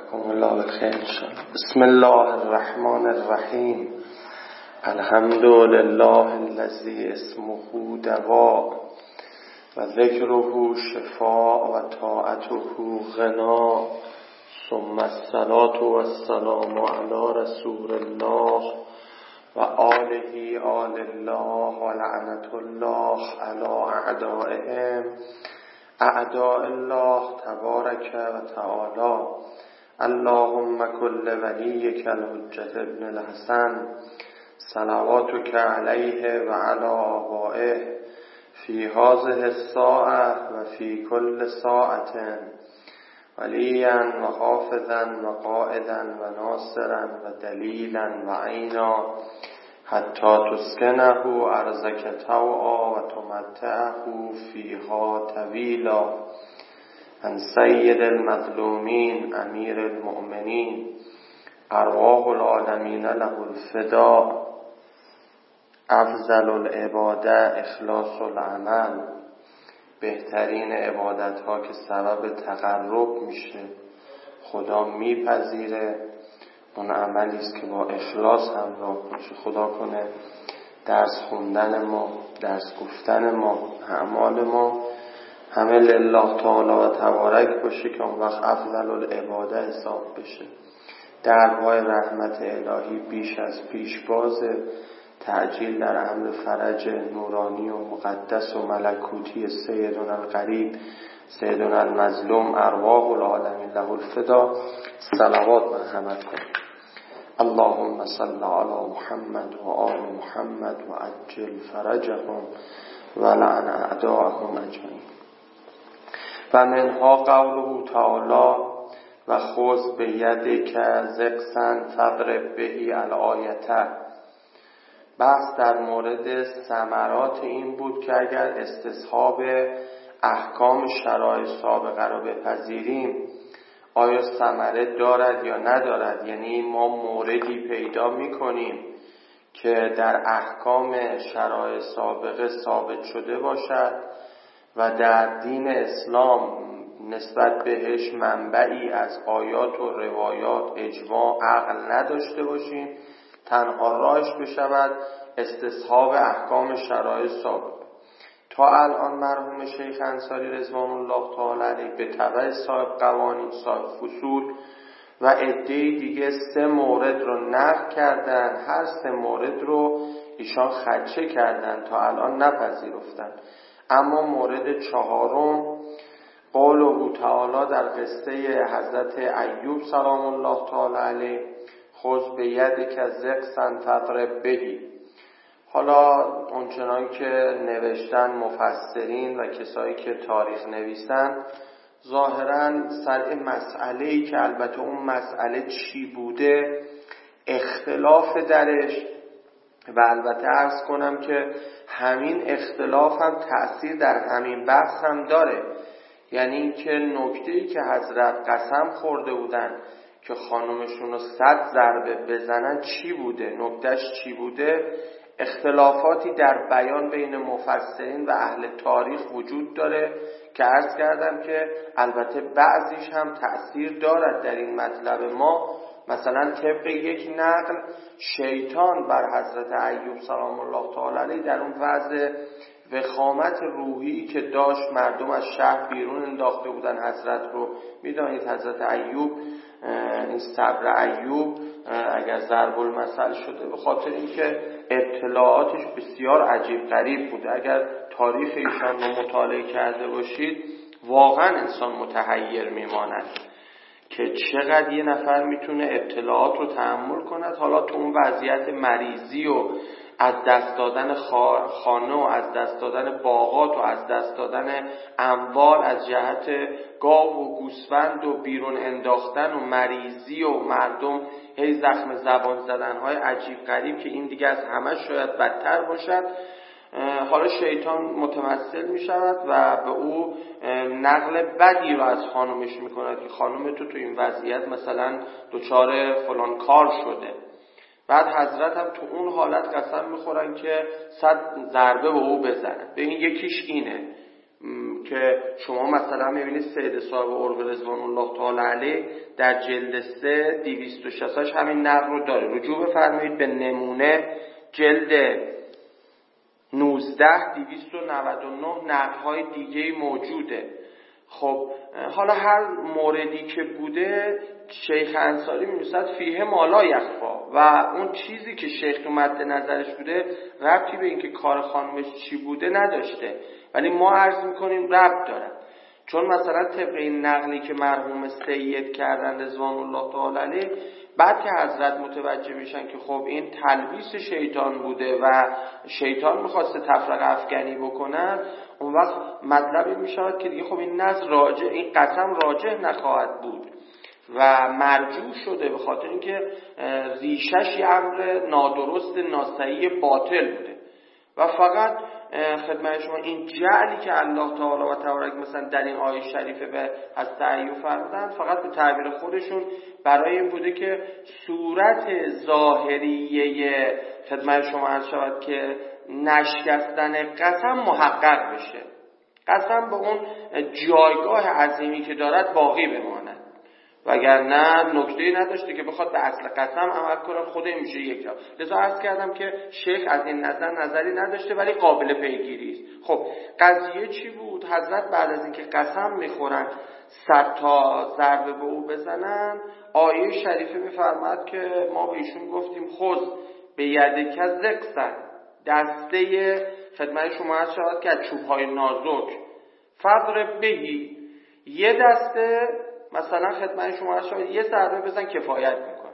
جزاكم الله بالخير إن شاء الله. بسم الله الرحمن الرحيم. الحمد لله الذي اسمه دواء و ذکره شفاء و طاعته غنا، ثم الصلاة والسلام على رسول الله و آله آل الله و لعنة الله على اعدائهم اعداء الله تبارک و تعالی. اللهم كل وليك الحجة ابن الحسن صلواتك عليه وعلى آبائه في هذه الساعة وفي كل ساعة وليا وحافظا وقائدا وناصرا ودليلا وعينا حتى تسكنه أرضك طوعا وتمتعه فيها طويلا. عن سيد المظلومين أمير المؤمنين أرواح العالمين له الفداء. افضل العباده اخلاص العمل، بهترین عبادت ها که سبب تقرب میشه، خدا میپذیره، اون عملی است که با اخلاص همراه باشه. خدا کنه درس خوندن ما، درس گفتن ما، اعمال ما همه لله تعالی و تبارک باشه که اون وقت افضل العباده حساب بشه. درهای رحمت الهی بیش از پیش بازه. تعجیل در امر فرج نورانی و مقدس و ملکوتی سیدنا الغریب سیدنا المظلوم ارواح العالمین له الفدا. صلوات مرحمت کن. اللهم صل علی محمد و آل محمد و عجل فرجهم و لعن اعداءهم اجمعین. و منها قوله تعالی و خذ بیدک ضغثا فاضرب به الآیة. بحث در مورد ثمرات این بود که اگر استصحاب احکام شرایع سابقه را بپذیریم آیا ثمره دارد یا ندارد. یعنی ما موردی پیدا می‌کنیم که در احکام شرایع سابقه ثابت شده باشد و در دین اسلام نسبت بهش منبعی از آیات و روایات اجماع عقل نداشته باشیم، تنها راهش بشود استصحاب احکام شرایع سابق. تا الان مرحوم شیخ انصاری رضوان الله تعالی علیه به تبع صاحب قوانین، صاحب فصول و عده‌ای دیگه 3 مورد رو نقل کردن. هر 3 مورد رو ایشان خدشه کردن، تا الان نپذیرفتن. اما مورد 4 قوله تعالی در قصه حضرت ایوب سلام الله تعالی علیه خذ بیدک ضغثا فاضرب به. حالا اونچنان که نوشتن مفسرین و کسایی که تاریخ نویسن ظاهراً سر مسئله‌ای که البته اون مسئله چی بوده اختلاف درش، و البته عرض کنم که همین اختلاف هم تأثیر در همین بحث هم داره. یعنی اینکه نکته‌ای که حضرت قسم خورده بودن که خانومشون رو 100 ضربه بزنن چی بوده، نکتهش چی بوده، اختلافاتی در بیان بین مفسرین و اهل تاریخ وجود داره که عرض کردم که البته بعضیش هم تأثیر دارد در این مطلب ما. مثلا طبق یک نقل شیطان بر حضرت ایوب سلام الله تعالی علیه در اون وضع وخامت روحی که داشت، مردم از شهر بیرون انداخته بودن حضرت رو. میدانید حضرت ایوب، این صبر ایوب اگر ضرب المثل شده به خاطر اینکه اطلاعاتش بسیار عجیب غریب بوده. اگر تاریخ ایشان رو مطالعه کرده باشید واقعا انسان متحیر میماند که چقدر یه نفر میتونه اطلاعات رو تحمل کند. حالا تو اون وضعیت مریضی و از دست دادن خانه و از دست دادن باغات و از دست دادن اموال از جهت گاو و گوسفند و بیرون انداختن و مریضی و مردم هی زخم زبان زدنهای عجیب غریب که این دیگه از همه شاید بدتر باشد. حالا شیطان متمثل می شود و به او نقل بدی رو از خانمش می کند که خانم تو این وضعیت مثلا دچار فلان کار شده. بعد حضرت هم تو اون حالت قسم میخورن که 100 ضربه به او بزنن. به این یکیش اینه که شما مثلا میبینید سید صاحب ارگ رضوان الله تعالی علیه در جلد 3 260 همین نقل رو داره. رجوع بفرمایید به نمونه جلد 19 299 نقل‌های دیگه موجوده. خب حالا هر موردی که بوده شیخ انصاری می‌نویسد فیه ما لا یخفا و اون چیزی که شیخ تو مد نظرش بوده ربطی به اینکه کار خانمش چی بوده نداشته، ولی ما عرض می‌کنیم ربط داره. چون مثلا طبق این نقلی که مرحوم سید کردن رضوان الله تعالی علیه، بعد که حضرت متوجه میشن که خب این تلبیس شیطان بوده و شیطان میخواسته تفرقه افکنی بکنن، اون وقت مطلبی میشود که دیگه خب این نظر راجع، این قسم راجع نخواهد بود و مرجوع شده به خاطر اینکه ریشش یه امر نادرست ناصحیح باطل بوده و فقط خدمت شما این جعلی که الله تعالی و تبارک مثلا در این آیه شریفه به حضرت ایوب فرمودن فقط به تعبیر خودشون برای این بوده که صورت ظاهریه خدمت شما عرض شود که نشکستن قسم محقق بشه، قسم به اون جایگاه عظیمی که دارد باقی بماند، وگرنه نکته‌ای نداشته که بخواد به اصل قسم عمل کنه خود میشه یک جا. لذا عرض کردم که شیخ از این نظری نداشته ولی قابل پیگیری است. خب قضیه چی بود؟ حضرت بعد از اینکه قسم میخورن 100 تا ضربه به او بزنن، آیه شریفه میفرماد که ما به ایشون گفتیم خذ به یدک زقسن، دسته خدمت شما عرض شود که از چوب‌های نازک، فضرب بهی، یه دسته مثلا خدمت شما عرض شود یه ضربه بزن کفایت میکنه.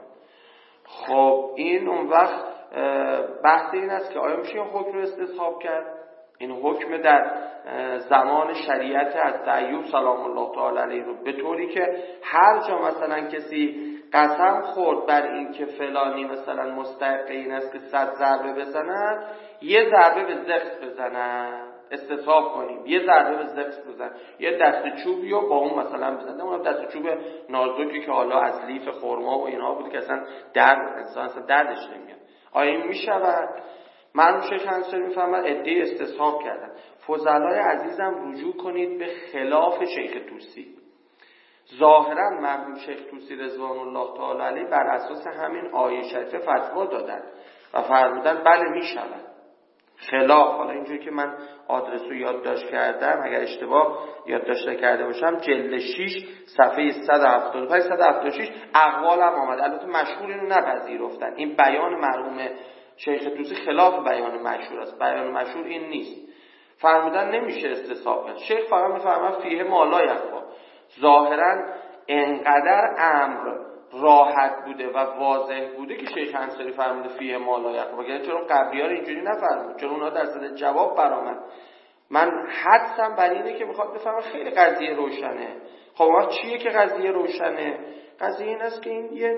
خب این اون وقت بحث این است که آیا میشه این حکم رو استصحاب کرد؟ این حکم در زمان شریعت از ایوب سلام الله تعالی علیه رو به طوری که هر جا مثلا کسی قسم خورد بر این که فلانی مثلا مستحق این است که 100 ضربه بزنن، یه ضربه به زقس بزنن، استصحاب کنیم یه ضربه به زقس بزن، یه دست چوبی رو با اون مثلا بزنن، اون دست چوب نازکی که حالا از لیف خرما و اینها بود که اصلا انسان اصلا دردش نمیاد. آیا این میشود؟ من شیخ انصاری میفهمد عده استصحاب کردن. فضلای عزیزم رجوع کنید به خلاف شیخ طوسی. ظاهرا مرحوم شیخ طوسی رضوان الله تعالی علیه بر اساس همین آیه شریفه فتوا دادن و فرمودن بله میشود. خلاف، حالا اینجوری که من آدرس رو یادداشت کردم اگر اشتباه یادداشت کرده باشم، جلد 6 صفحه 175 176 اقوال هم آمد. البته مشهور اینو نپذیرفتن. این بیان مرحوم شیخ طوسی خلاف بیان مشهور است. بیان مشهور این نیست. فرمودن نمیشه استصحاب کرد. شیخ فقط میفرماد فیه ما لا یخفا. ظاهرا انقدر امر راحت بوده و واضح بوده که شیخ انصاری فرموده فیه ما لا یخفا. وگرنه چرا قبلی‌ها اینجوری نفرمود؟ چرا اونها در صدد جواب برآمد؟ من حدسم بر اینه که میخواد بفهمه خیلی قضیه روشنه. خب وقت چیه که قضیه روشنه؟ قضیه این است که این یه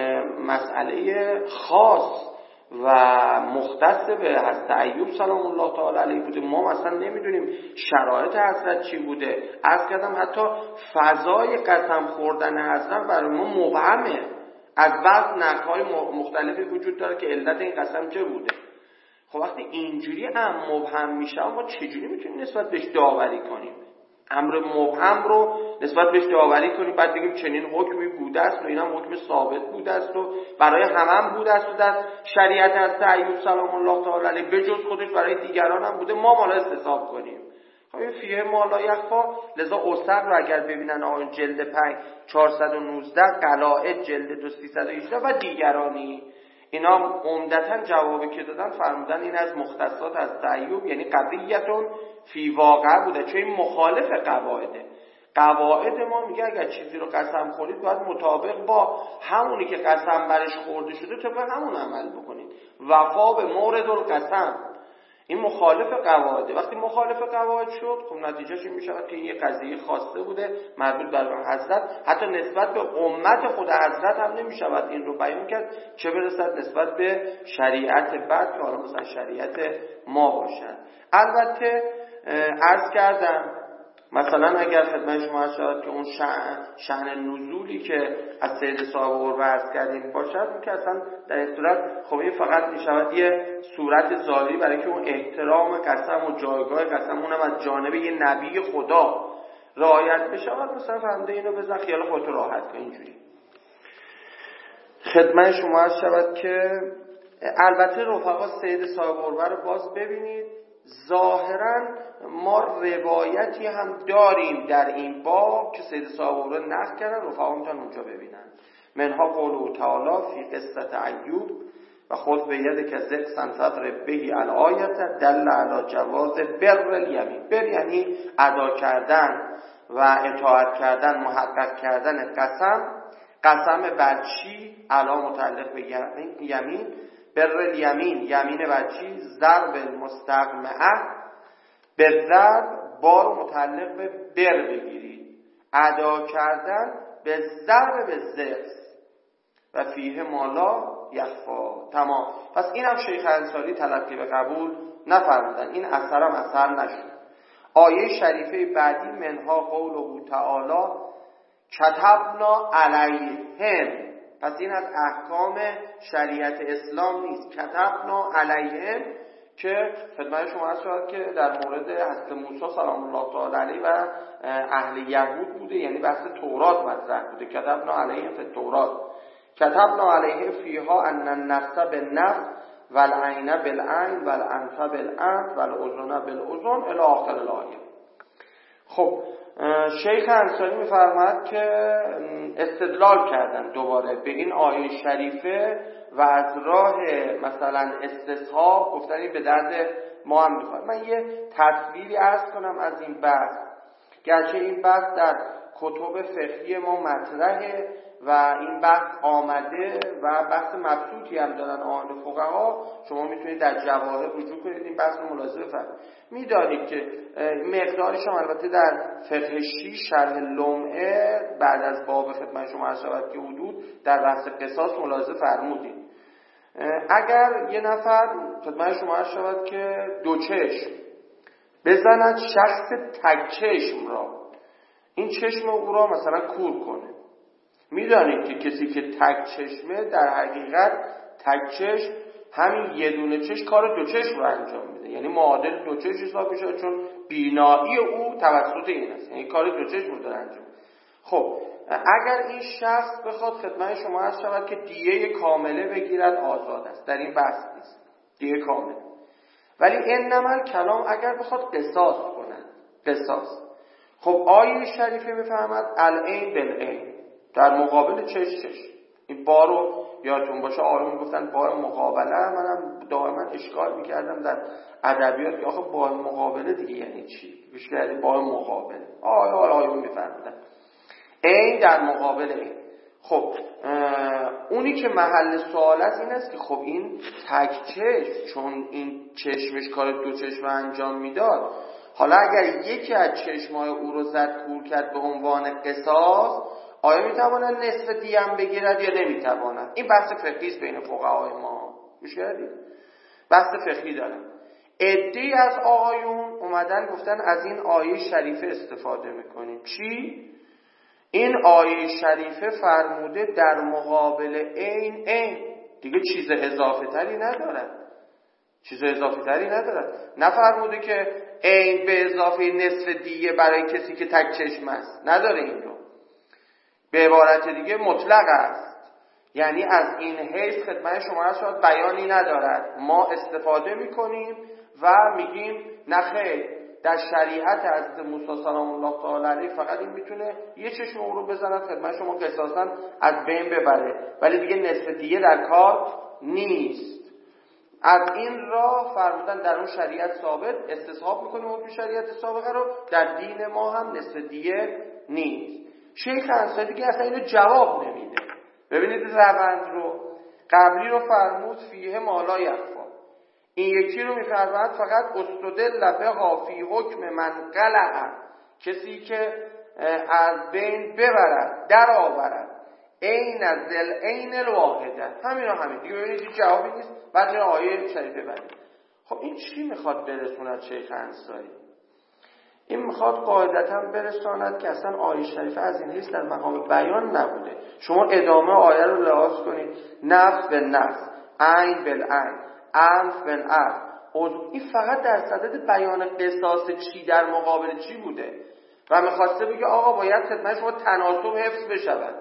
مسئله خاص و مختص به حضرت ایوب سلام الله تعالی علیه بوده. ما مثلا نمیدونیم شرایط حضرت چی بوده. عرض کردم حتی فضای قسم خوردن حضرت برای ما مبهمه. از بعض نقل‌های مختلفی وجود داره که علت این قسم چه بوده. خب وقتی اینجوری مبهم میشه ما چجوری میتونیم نسبت بهش داوری کنیم؟ امر مبهم رو نسبت بهش داوری کنیم بعد بگیم چنین حکمی بوده است و اینم حکم ثابت بوده است و برای همه بوده است و در شریعت حضرت ایوب سلام الله تعالی علیه به جز خودش برای دیگران هم بوده، ما مالا استصحاب کنیم. خب این فیه ما لا یخفا. لذا اوسط رو اگر ببینن آن جلد 5 419 قلائد جلد 2 318 و دیگرانی، اینا عمدتاً جوابی که دادن فرمودن این از مختصات از ایوب، یعنی قضیتون فی واقع بوده، چون این مخالف قواعده. قواعد ما میگه اگر چیزی رو قسم خورید باید مطابق با همونی که قسم برش خورده شده طبق همون عمل بکنید. وفا به مورد القسم. این مخالف قواعده. وقتی مخالف قواعد شد خب نتیجهش این میشه که این یه قضیه خاصه بوده مربوط به حضرت، حتی نسبت به امت خود حضرت هم نمیشود این رو بیان کرد، چه برسد نسبت به شریعت بعد که حالا مثلا شریعت ما باشد. البته عرض کردم مثلا اگر خدمت شما عرض شود که اون شأن نزولی که از سید صاحب قربه عرض کردیم باشد، که اصلا در این صورت خب این فقط میشود یه صورت ظاهری برای که اون احترام قسم و جایگاه قسم اونم از جانب یه نبی خدا رعایت بشود. مثلا فهمده اینو بزن خیال خودتو راحت کن. اینجوری خدمت شما عرض شود که البته رفقا سید صاحب قربه رو باز ببینید، ظاهرا ما روایتی هم داریم در این باب که سید صاحب قربه نقل کردن، رفقا میتونن اونجا ببینن. منها قوله تعالی فی قصة ایوب و خود به ید که ذکر سنفت ربهی الآیت دل علی جواز بر الیمین. بر یعنی ادا کردن و اطاعت کردن، محقق کردن قسم بر چی؟ علا متعلق به یمین، بر الیمین یمین بر چی؟ ضرب المستقمعه، به ضرب بار متعلق به بر بگیرید، ادا کردن به ضرب به زرس و فیه مالا یخفا. تمام. پس اینم شیخ انصاری تلقی به قبول نفرمودن، این اثرم اثر نشد. آیه شریفه بعدی منها قوله تعالی کتبنا علیهم، پس این از احکام شریعت اسلام نیست. کتبنا علیهم که خدمت شما عرض شد که در مورد حضرت موسی سلام الله تعالی علیه و اهل یهود بوده، یعنی بحث تورات مطرح بوده. کتبنا علیهم فی تورات، کتبنا علیه فیها ان النفس بالنفس والعین بالعین والانف بالانف والاذن بالاذن الی آخر الآیه. خب شیخ انصاری می‌فرماید که استدلال کردن دوباره به این آیه شریفه و از راه مثلا استصحاب گفتن این به درد ما هم می‌خوره. من یه تصویری عرض کنم از این بحث، گرچه این بحث در کتب فقهی ما مطرحه و این بحث آمده و بحث مبسوطی هم دارن آن فقها، شما میتونید در جواهر رجوع کنید این بحث رو ملاحظه بفرمایید. میدانید که مقدارش هم البته در فقه 6 شرح لمعه بعد از باب خدمت شما عرض شود که حدود در بحث قصاص ملاحظه فرمودید. اگر یه نفر خدمت شما عرض شود که دو چشم بزند شخص تک چشم را، این چشم او را مثلا کور کنه، میدانید که کسی که تک چشمه در حقیقت تک چشم همین یه دونه چشم کار دو چشم رو انجام میده، یعنی معادل دو چشم حساب میشه، چون بینایی او توسط این است، یعنی کار دو چشم رو داره انجام. خب اگر این شخص بخواد خدمت شما عرض شود که دیه کامله بگیرد آزاد است، در این بحث نیست دیه کامله، ولی انما کلام اگر بخواد قصاص کنه، قصاص. خب آیه شریفه میفهمد العین بالعین، در مقابل چشم. این بارو یادتون باشه آقایون میگفتن بار مقابله، منم دائما اشکال میکردم در ادبیات که آخه بار مقابله دیگه یعنی چی؟ گوش کردید بار مقابله آقایون میفهمیدن عین در مقابل عین. خب اونی که محل سوال است این است که خب این تک چشم، چون این چشمش کار دو چشم انجام میداد، حالا اگر یکی از چشمای او رو زد کور کرد به عنوان قصاص، آیا میتواند نصف دیم بگیرد یا نمیتواند؟ این بحث فقهی است بین فقهای ما. گوش کردید؟ بحث فقهی دارن. عده‌ای از آقایون اومدن گفتن از این آیه شریفه استفاده میکنیم. چی؟ این آیه شریفه فرموده در مقابل عین دیگه چیز اضافه تری ندارد. نفرموده که عین به اضافه نصف دیه برای کسی که تک چشم است، نداره این رو. به عبارت دیگه مطلق است، یعنی از این حیث خدمت شما شاید بیانی ندارد، ما استفاده میکنیم و میگیم نخیر، در شریعت حضرت موسی سلام الله تعالی علیه فقط این میتونه یه چشم اون رو بزند خدمت شما قصاصا از بین ببره، ولی دیگه نصف دیه در کار نیست. از این راه فرمودن در اون شریعت ثابت، استصحاب میکنیم اون شریعت سابقه رو، در دین ما هم نصف دیه نیست. شیخ انصاری که اصلا اینو جواب نمیده. ببینید روند رو قبلی رو فرمود فیه مالا یخفا، این یکی رو میفرماد فقط استدل بها فی حکم من قلع، کسی که از بین ببرد در آورد عین ذل عین الواحده، همین دیگه. ببینید جوابی نیست. بعد آیه شریفه بعد. خب این چی میخواد برسوند شیخ انصاری؟ این میخواد قاعدتا برساند که اصلا آیه شریفه از این حیث در مقام بیان نبوده. شما ادامه آیه رو لحاظ کنید، نفس به نفس، عین بالعین، انف بالانف. این فقط در صدد بیان قصاص چی در مقابل چی بوده و میخواسته بگه آقا باید خدمت شما تناسب حفظ بشود.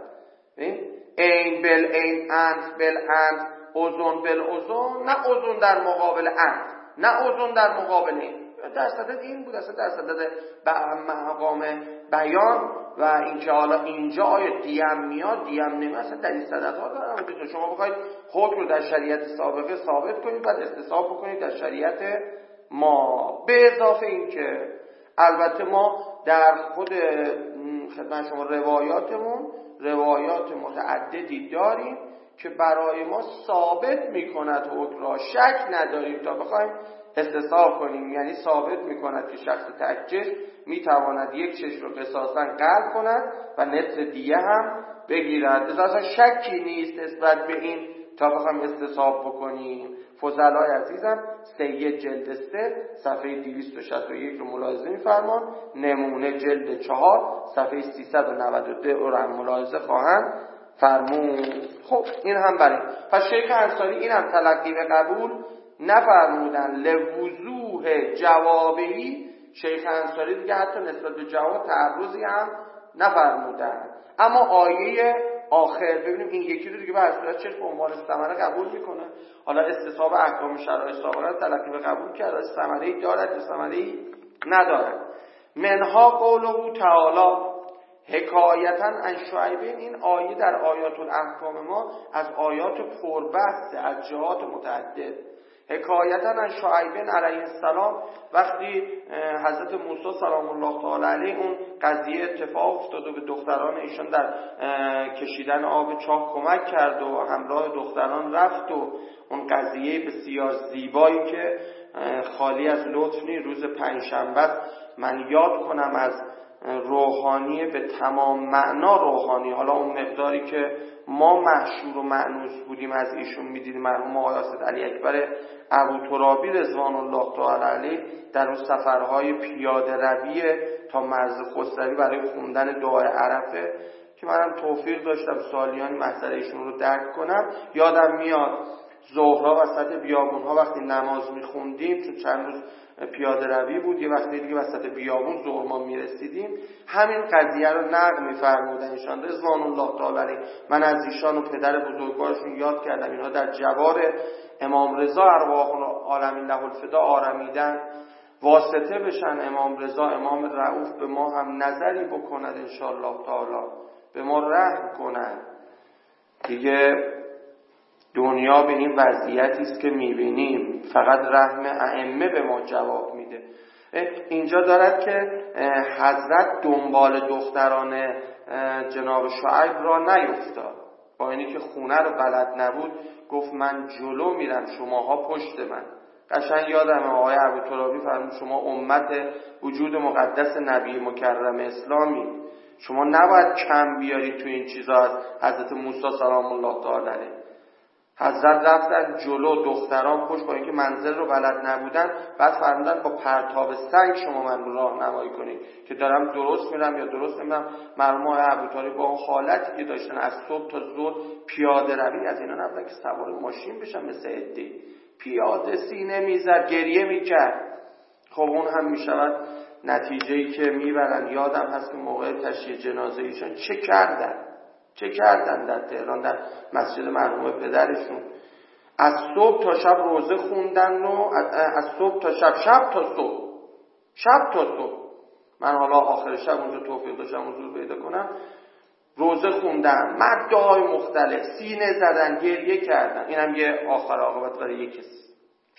عین بالعین، انف بالانف، اذن بالاذن، نه اذن در مقابل انف، نه اذن در مقابل این. در صدد این بود، اصلا در صدد مقام بیان و اینکه حالا اینجا آیا دیم میاد دیم نمیاد، اصلا در این صدد ها دارم که شما بخواید حکم رو در شریعت سابقه ثابت کنید بعد استصحاب بکنید در شریعت ما. به اضافه این که البته ما در خود خدمت شما روایات متعددی داریم که برای ما ثابت میکند حکم را، شک نداریم تا بخوایم استصحاب کنیم. یعنی ثابت میکند که شخص تکچش میتواند یک چشم رو قصاصاً قطع کند و نصف دیه هم بگیرد. اصلا شکی نیست نسبت به این تا بخوایم استصحاب بکنیم. فضلای عزیزم سید جلد 3 صفحه 261 رو ملاحظه می‌فرمان، نمونه جلد 4 صفحه 392 رو هم ملاحظه خواهند فرمود. خب این هم برای پس شیخ انصاری این هم تلقی به قبول نفرمودن. لوضوح جوابی شیخ انصاری دیگه حتی نسبت به جواب تعرضی هم نفرمودن. اما آیه آخر ببینیم این یکی رو دیگه به هر صورت چشم به عنوان ثمره قبول میکنه. حالا استصحاب احکام شرایع سابقه تلقی به قبول کرده، ثمره‌ای دارد یا ثمره‌ای ندارد. منها قوله تعالی حکایتا عن شعیبین. این آیه در آیات الاحکام ما از آیات پربحث از جهات متعدد. حکایتا عن شعیبین علیه السلام، وقتی حضرت موسی سلام الله تعالی علیه اون قضیه اتفاق افتاد و به دختران ایشان در کشیدن آب چاه کمک کرد و همراه دختران رفت و اون قضیه بسیار زیبایی که خالی از لطف نیست، روز پنجشنبه من یاد کنم از روحانی به تمام معنا روحانی، حالا اون مقداری که ما محشور و مأنوس بودیم از ایشون میدیدیم. مرحوم آقای اسد علی اکبر ابوترابی رضوان الله تعالی علیه در اون سفرهای پیاده روی تا مرز خسروی برای خوندن دعای عرفه که منم توفیق داشتم سالیانی مسئله ایشون رو درک کنم، یادم میاد ظهرها وسط بیابونها وقتی نماز میخوندیم، چون چند روز پیاده روی بود، یه وقتی دیگه وسط بیابون ظهر ما میرسیدیم، همین قضیه رو نقل میفرمودن ایشان رضوان الله تعالی علیه. من از ایشان و پدر بزرگوارشون یاد کردم اینها در جوار امام رضا ارواح العالمین له الفدا آرمیدن، واسطه بشن امام رضا امام رؤوف به ما هم نظری بکند ان شاء الله تعالی، به ما رحم کند. دیگه دنیا به این وضعیتی است که میبینیم فقط رحم ائمه به ما جواب میده. اینجا دارد که حضرت دنبال دختران جناب شعیب را نیفتاد، با اینی که خونه رو بلد نبود گفت من جلو میرم شماها پشت من. قشنگ یادم آقای ابوترابی فرمود شما امت وجود مقدس نبی مکرم اسلامی، شما نباید کم بیارید تو این چیزا از حضرت موسی سلام الله تعالی علیه. حضرت رفتن جلو دختران پشت، با اینکه منزل رو بلد نبودن، بعد فرمودن با پرتاب سنگ شما من رو راهنمایی کنید که دارم درست میرم یا درست نمیرم. مرحوم آقای ابوطالب با اون حالتی که داشتن از صبح تا ظهر پیاده روی، از اینا نبودن که سوار ماشین بشن مثل عده‌ای، پیاده سینه میزد گریه میکرد. خب اون هم میشود نتیجه‌ای که میبرن. یادم هست که موقع تشییع جنازه ایشان چه کردن در تهران در مسجد مرحوم پدرشون، از صبح تا شب روزه خوندن و از صبح تا شب تا صبح. من حالا آخر شب اونجا توفیق داشتم حضور پیدا کنم، روزه خوندن، مدعای مختلف، سینه زدن، گریه کردن. اینم یه آخر عاقبت برای یک کسی.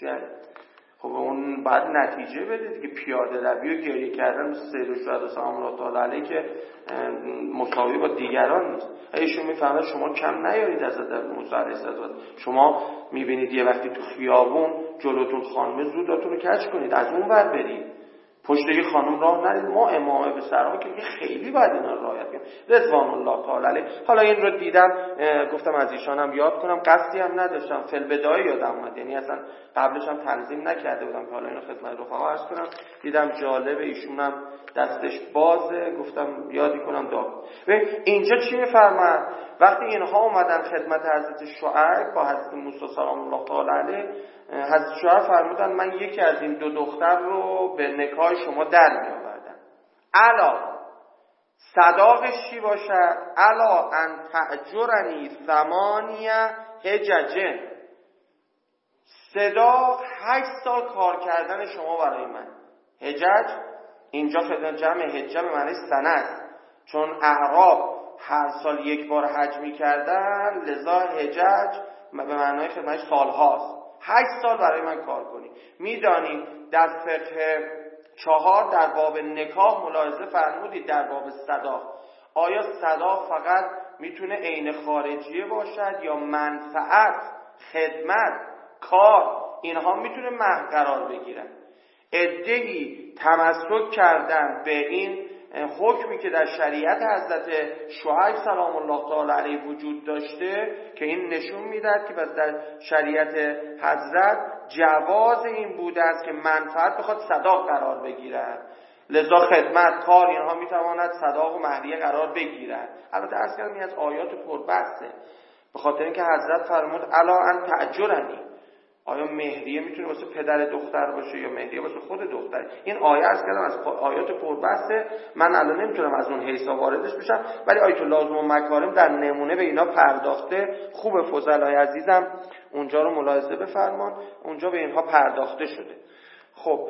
خب اون بعد نتیجه بده دیگه. پیاده روی و گریه کردن مثل سید الشهدا سلام الله تعالی علیه که مساوی با دیگران نیست. ایشون میفهمه شما کم نیارید از حضرت موسی علیه السلام. شما میبینید یه وقتی تو خیابون جلوتون خانمه زودتون رو کج کنید، از اون ور برید. پشت یه خانم راه نرید. ما امامه به سرها که خیلی باید اینا رعایت کنیم رضوان الله تعالی علیه. حالا این رو دیدم گفتم از ایشان هم یاد کنم، قصدی هم نداشتم، فل بدایه یادم اومد، یعنی اصلا قبلش هم تنظیم نکرده بودم که حالا اینو خدمت رفقا عرض کنم. دیدم جالب، ایشون هم دستش بازه، گفتم یادی کنم داد. اینجا چی میفرماد؟ وقتی اینها اومدن خدمت حضرت شعیب با حضرت موسی سلام الله تعالی علیه، حضرت شعیب فرمودن من یکی از این دو دختر رو به نکاح شما در میآوردم. الا صداقش چی باشد؟ الا ان تأجرنی 8 حجج. صداق 8 سال کار کردن شما برای من. حجج اینجا خدمت جمع حجه به معنی سنه است، چون اعراب هر سال یک بار حج می‌کردن، لذا حجج به معنای خدمت سال‌هاست. 8 سال برای من کار کنی. میدانید در فقه 4 در باب نکاح ملاحظه فرمودید در باب صداق، آیا صداق فقط میتونه عین خارجیه باشد یا منفعت، خدمت، کار اینها میتونه مهر قرار بگیرن؟ عده‌ای تمسک کردن به این حکمی که در شریعت حضرت شعیب سلام الله تعالی علیه وجود داشته که این نشون میداد که بس در شریعت حضرت جواز این بوده است که منفعت بخواد صداق قرار بگیرد، لذا خدمت، کار اینها میتواند صداق و مهریه قرار بگیرد. البته عرض کردم این از آیات پربحثه، به خاطر اینکه حضرت فرمود الا ان تأجرنی. آیا مهریه میتونه واسه پدر دختر باشه یا مهریه واسه خود دختر؟ این آیه عرض کردم از آیات پربحثه، من الان نمیتونم از اون حیثا واردش بشم، ولی آیت لازم و مکارم در نمونه به اینا پرداخته. خوب فضلای عزیزم اونجا رو ملاحظه بفرمان، اونجا به اینها پرداخته شده. خب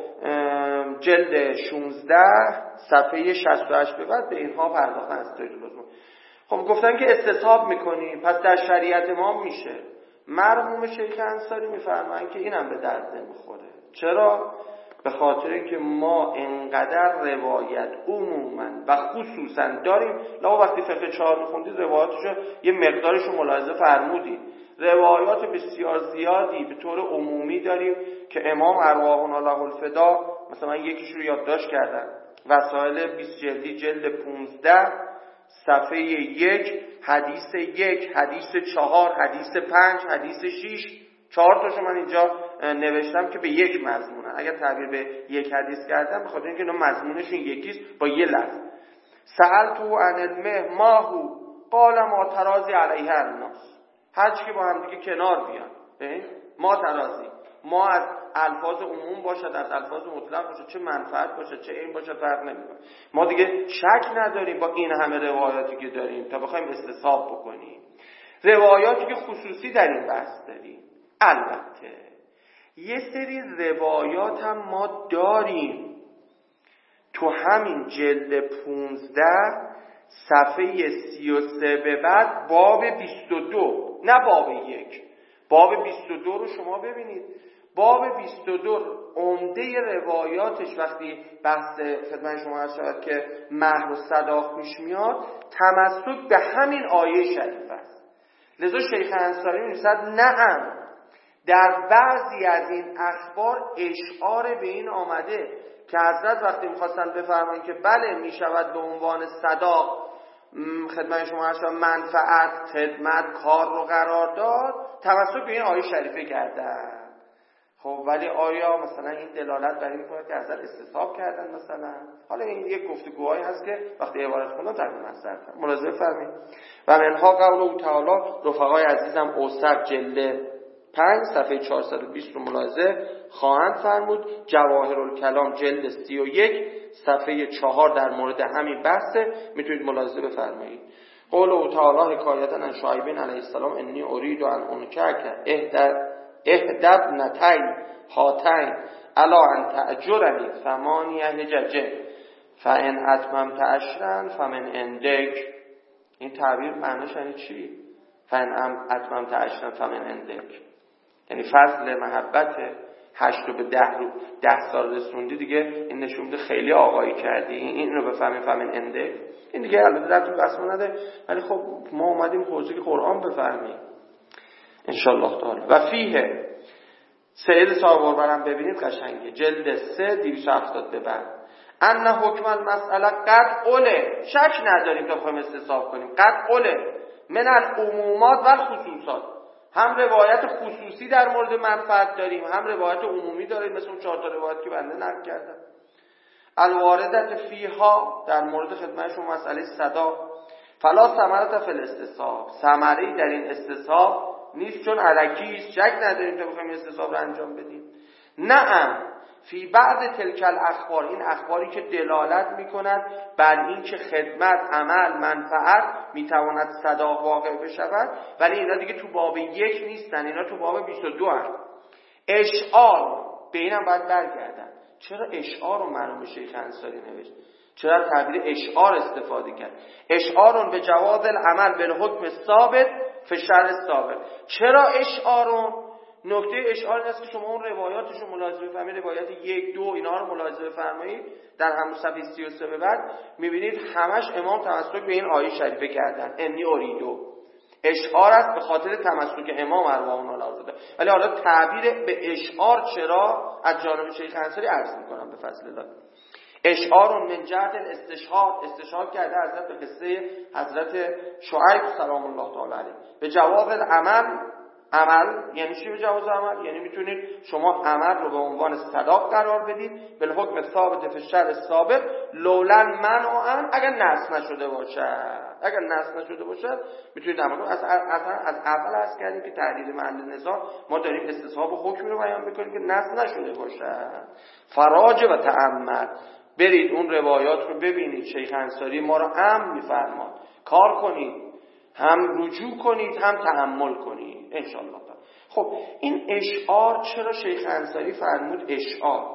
جلد 16 صفحه 68 به بعد به اینها پرداختن از آیت لازم. خب گفتن که استصحاب میکنیم، پس در شریعت ما میشه. مرحوم شیخ انصاری میفرمایند که اینم به درد نمیخوره. چرا؟ به خاطر اینکه ما انقدر روایت عموما و خصوصا داریم. لما وقتی فقه 4 میخوندید روایاتشو یه مقدارشو ملاحظه فرمودید. روایات بسیار زیادی به طور عمومی داریم که امام ارواحنا له الفدا مثلا یکیش رو یادداشت کردن، وسائل 20 جلدی جلد 15 صفحه 1 حدیث 1 حدیث 4 حدیث 5 حدیث 6 4 تاشو من اینجا نوشتم که به یک مضمونه. اگر تعبیر به یک حدیث کردم به خاطر اینکه اینا مضمونشون یکیست با یه لفظ. سألتو عن المه ماهو قال ما ترازی علیه الناس. هرچی که با هم دیگه کنار بیان، ما ترازی، ما از الفاظ عموم باشد از الفاظ مطلق باشد، چه منفعت باشد چه این باشد فرق نمیکنه. ما دیگه شک نداریم با این همه روایاتی که داریم تا بخوایم استصحاب بکنیم، روایاتی که خصوصی در این بحث داریم. البته یه سری روایات هم ما داریم تو همین جلد 15 صفحه 33 به بعد باب 22، نه باب 1، باب 22 رو شما ببینید. باب 22 عمده روایاتش وقتی بحث خدمت شما عرض شود که مهر و صداق پیش میاد تمسک به همین آیه شریف است. لذا شیخ انصاری می‌نویسد نعم در بعضی از این اخبار اشعار به این آمده که حضرت وقتی می‌خواستن بفرمایند که بله می‌شود به عنوان صداق خدمت شما عرض منفعت، خدمت، کار رو قرار داد، توسط به این آیه شریفه کردن. خب ولی آیا مثلا این دلالت بر این می‌کنه که حضرت استصحاب کردن مثلا؟ حالا این یک گفتگوهایی هست که وقتی عبارت خوندن تقریبا مصدر ملاحظه فرمایید. و منها قول تعالی، رفقای عزیزم اوسط جلد 5 صفحه 420 رو ملاحظه خواهند فرمود. جواهر الکلام جلد 31 صفحه 4 در مورد همین بحثه، میتونید ملاحظه بفرمایید. قول تعالی حکایتا عن شعیب علیه السلام انی ارید ان انکحک احدى ابنتین هاتین الا ان تأجرنی 8 حجج فان اتممت 10 فمن عندک. این تعبیر معنیش یعنی چی؟ فان اتممت 10 فمن عندک یعنی فضل محبت 8 رو به 10 سال رسوندی دیگه، این نشون میده خیلی آقایی کردی، این رو بفهمی فمن عندک. این دیگه البته در تو بس نده، ولی خب ما اومدیم حوزه که قرآن بفهمیم ان شاء الله تعالی. و فیه سید صاحب برم ببینید قشنگه، جلد 3 270 به بعد ان حکم المسئله قطعه، شک نداریم که بخوایم استصحاب کنیم، قطعه من العمومات و الخصوصات، هم روایت خصوصی در مورد منفعت داریم، هم روایت عمومی داریم، مثل اون 4 تا روایت که بنده نقل کردم. الواردت فیها، در مورد خدمتشون مسئله صدا، فلا ثمرة فی الاستصحاب، ثمره‌ای در این استصحاب نیست چون الکی است، شک نداریم که بخوایم استصحاب رو انجام بدیم. نعم فی بعض تلک الاخبار، این اخباری که دلالت میکند بر این که خدمت، عمل، منفعت میتواند صدا واقع بشود، ولی اینا دیگه تو باب 1 نیستن، اینا تو باب 22 هست. اشعار، به اینم باید برگردن. چرا اشعار رو مرحوم شیخ انصاری نوشت؟ چرا تعبیر اشعار استفاده کرد؟ اشعارون به جواز العمل بالحکم ثابت فی الشرع ثابت. چرا اشعارون؟ نکته اشعار این است که شما اون روایاتش رو ملاحظه بفرمایید، روایت 1 2 اینا رو ملاحظه بفرمایید، در همون صفحه 33 به بعد میبینید همش امام تمسک به این آیه شریفه کردن، انی اریدو. اشعار است به خاطر تمسک امام ارواحنا الاذده. ولی حالا تعبیر به اشعار چرا از جانب شیخ انصاری عرض میکنم به فضل الله. اشعار من جهت استشهاد کرده حضرت به قصه حضرت شعیب سلام الله تعالی علیه به جواز عمل. یعنی چی به جواز عمل؟ یعنی میتونید شما عمل رو به عنوان صداق قرار بدید بالحکم ثابت فی الشرع ثابت لولا منعا، اگر نص نشده باشد میتونید عمل کنید. از اول عرض کردیم که تحلیل محل نزاع ما داریم استصحاب و حکمی رو بیان میکنیم که نص نشده باشد. فراج و تأمل، برید اون روایات رو ببینید، شیخ انصاری ما رو امر میفرماد کار کنید، هم رجوع کنید هم تأمل کنید انشاءالله. خب این اشعار چرا شیخ انصاری فرمود اشعار؟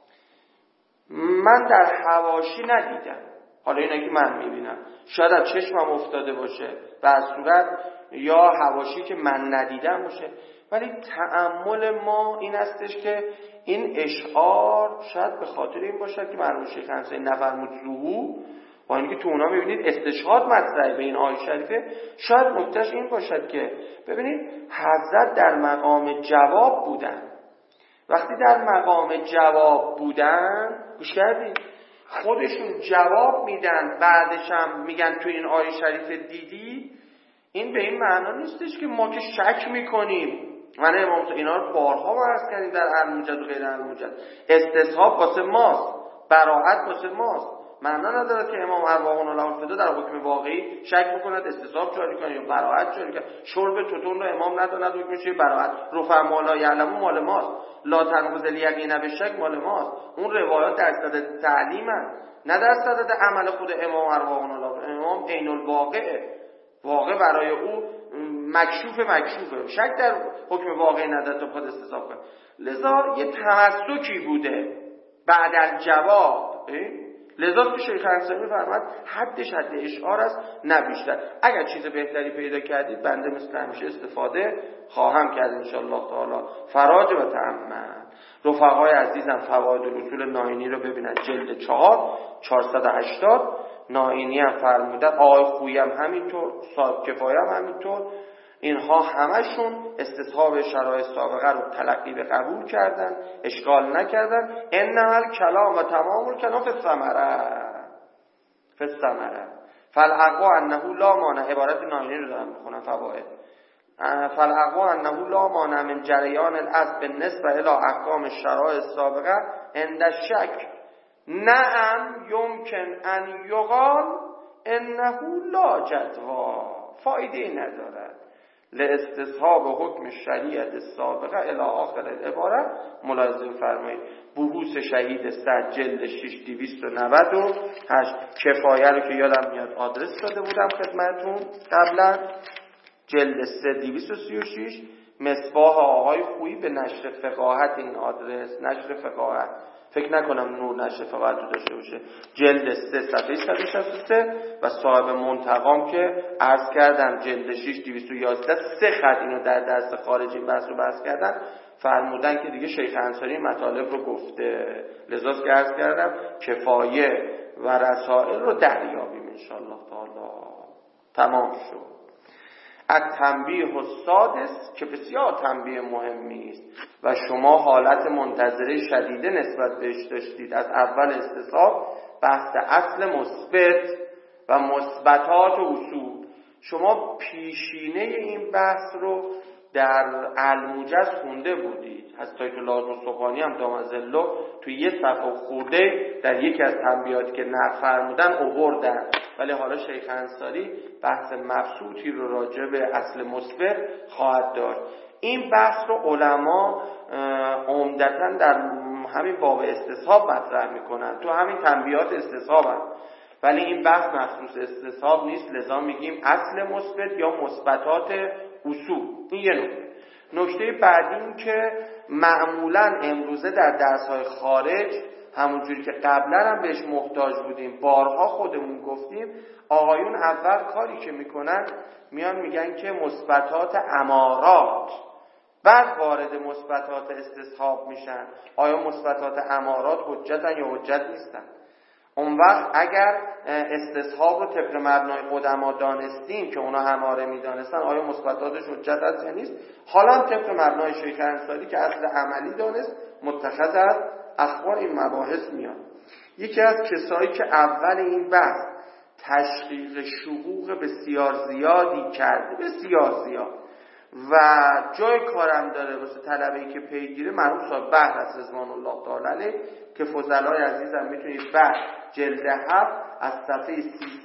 من در حواشی ندیدم، حالا اینا که من میبینم شاید از چشمم افتاده باشه و از صورت یا حواشی که من ندیدم باشه، ولی تأمل ما این استش که این اشعار شاید به خاطر این باشد که مرحوم شیخ انصاری نفرمود ظهور، با اینکه تو اونا میبینید استشهاد مطرحه به این آیه شریفه. شاید نکتهش این باشد که ببینید حضرت در مقام جواب بودن. وقتی در مقام جواب بودن گوش کردید خودشون جواب میدن، بعدش هم میگن تو این آیه شریفه دیدی، این به این معنا نیستش که ما که شک میکنیم. من امام اینا رو بارها عرض کردیم در الموجد و غیر الموجد. استصحاب واسه ماست، براءت واسه ماست. معنا نداره که امام ارواحنا الاذده در حکم واقعی شک بکند استصحاب جاری کنه یا براءت جاری کنه. شرب توتون رو امام نداند حکمش براءت. رفع ما لا یعلمون مال ماست، لا تنقض الیقین بالشک مال ماست. اون روایات در صدد تعلیمن، نه در صدد عمل خود امام ارواحنا الاذده. امام عین الواقعه، واقع برای او مکشوفه، شک در حکم واقعی نداره تا خود استصحاب کنه. لذا یه تمسکی بوده بعد از جواب. لذا که شیخ انصاری می‌فرماد حدش حد اشعار است نه بیشتر. اگر چیز بهتری پیدا کردید بنده مثل همیشه استفاده خواهم کرد ان شاء الله تعالی. فراج و تأمل. رفقای عزیزم فواید الاصول ناینی رو ببینن، جلد 4 480. ناینی هم فرمودن، آقای خویی هم همینطور، صاحب کفایه هم همینطور. اینها همشون استصحاب شرایط سابقه رو تلقی به قبول کردن، اشکال نکردن. انما الکلام و تمام الکلام فی الثمره فالاقوا انه لا مانع. عبارت ناینی رو دارم میخونم فواید. فالاقوا انه لا مانع من جریان الاصل بالنسبه الی احکام الشرایط السابقه عند الشک. نعم یمکن ان یقال انه لا جدوا، فایده ندارد لاستصحاب حکم شریعت السابقه الی آخر العباره. ملاحظه فرمایید بحوث شهید صد جلد 6 298. کفایه رو که یادم میاد آدرس داده بودم خدمتون قبلا، جلد 3 236. مصباح آقای خویی به نشر فقاهت، این آدرس نشر فقاهت، فکر نکنم نور نشر فقاهت رو داشته باشه، جلد 3 صفحه 163. و صاحب منتقام که عرض کردم جلد 6 211 3 خط اینو در درس خارجی بحث رو بحث کردن، فرمودن که دیگه شیخ انصاری مطالب رو گفته. لذا که عرض کردم کفایه و رسائل رو دریابیم ان شاء الله تعالی. تمام شد. التنبیه السادس که بسیار تنبیه مهمی است و شما حالت منتظره شدیده نسبت بهش داشتید از اول استصحاب، بحث اصل مثبت و مثبتات و اصول. شما پیشینه این بحث رو در الموجز خونده بودید. از آیت الله الصبحانی هم دامزلو توی یه صفحه خورده در یکی از تنبیهاتی که نقل فرمودن آوردن، ولی حالا شیخ انصاری بحث مبسوطی رو راجع به اصل مثبت خواهد داشت. این بحث رو علما عمدتاً در همین باب استصحاب مطرح میکنن، تو همین تنبیهات استصحاب هم. ولی این بحث مخصوص استصحاب نیست، لذا میگیم اصل مثبت یا مثبتات اصول. این یه نکته بعدی این که معمولاً امروزه در درس‌های خارج همونجوری که قبلا هم بهش محتاج بودیم، بارها خودمون گفتیم، آقایون اول کاری که میکنن میان میگن که مثبتات امارات، بعد وارد مثبتات استصحاب میشن. آیا مثبتات امارات حجتن یا حجت نیستن؟ اون وقت اگر استصحاب رو طبق مبنای قدما دانستیم که اونا اماره میدانستن، آیا مثبتاتش حجت هست یا نیست؟ حالا طبق مبنای شیخ انصاری که اصل عملی دانست متخذ از اخبار این مباحث میاد. یکی از کسایی که اول این بحث تشقیق شقوق بسیار زیادی کرده، بسیار زیاد، و جای کارم داره واسه طلبه‌ای که پیگیره، مرحوم صاحب بحر از رضوان الله تعالی علیه که فضلای عزیزم میتونید بعد جلد 7 از صفحه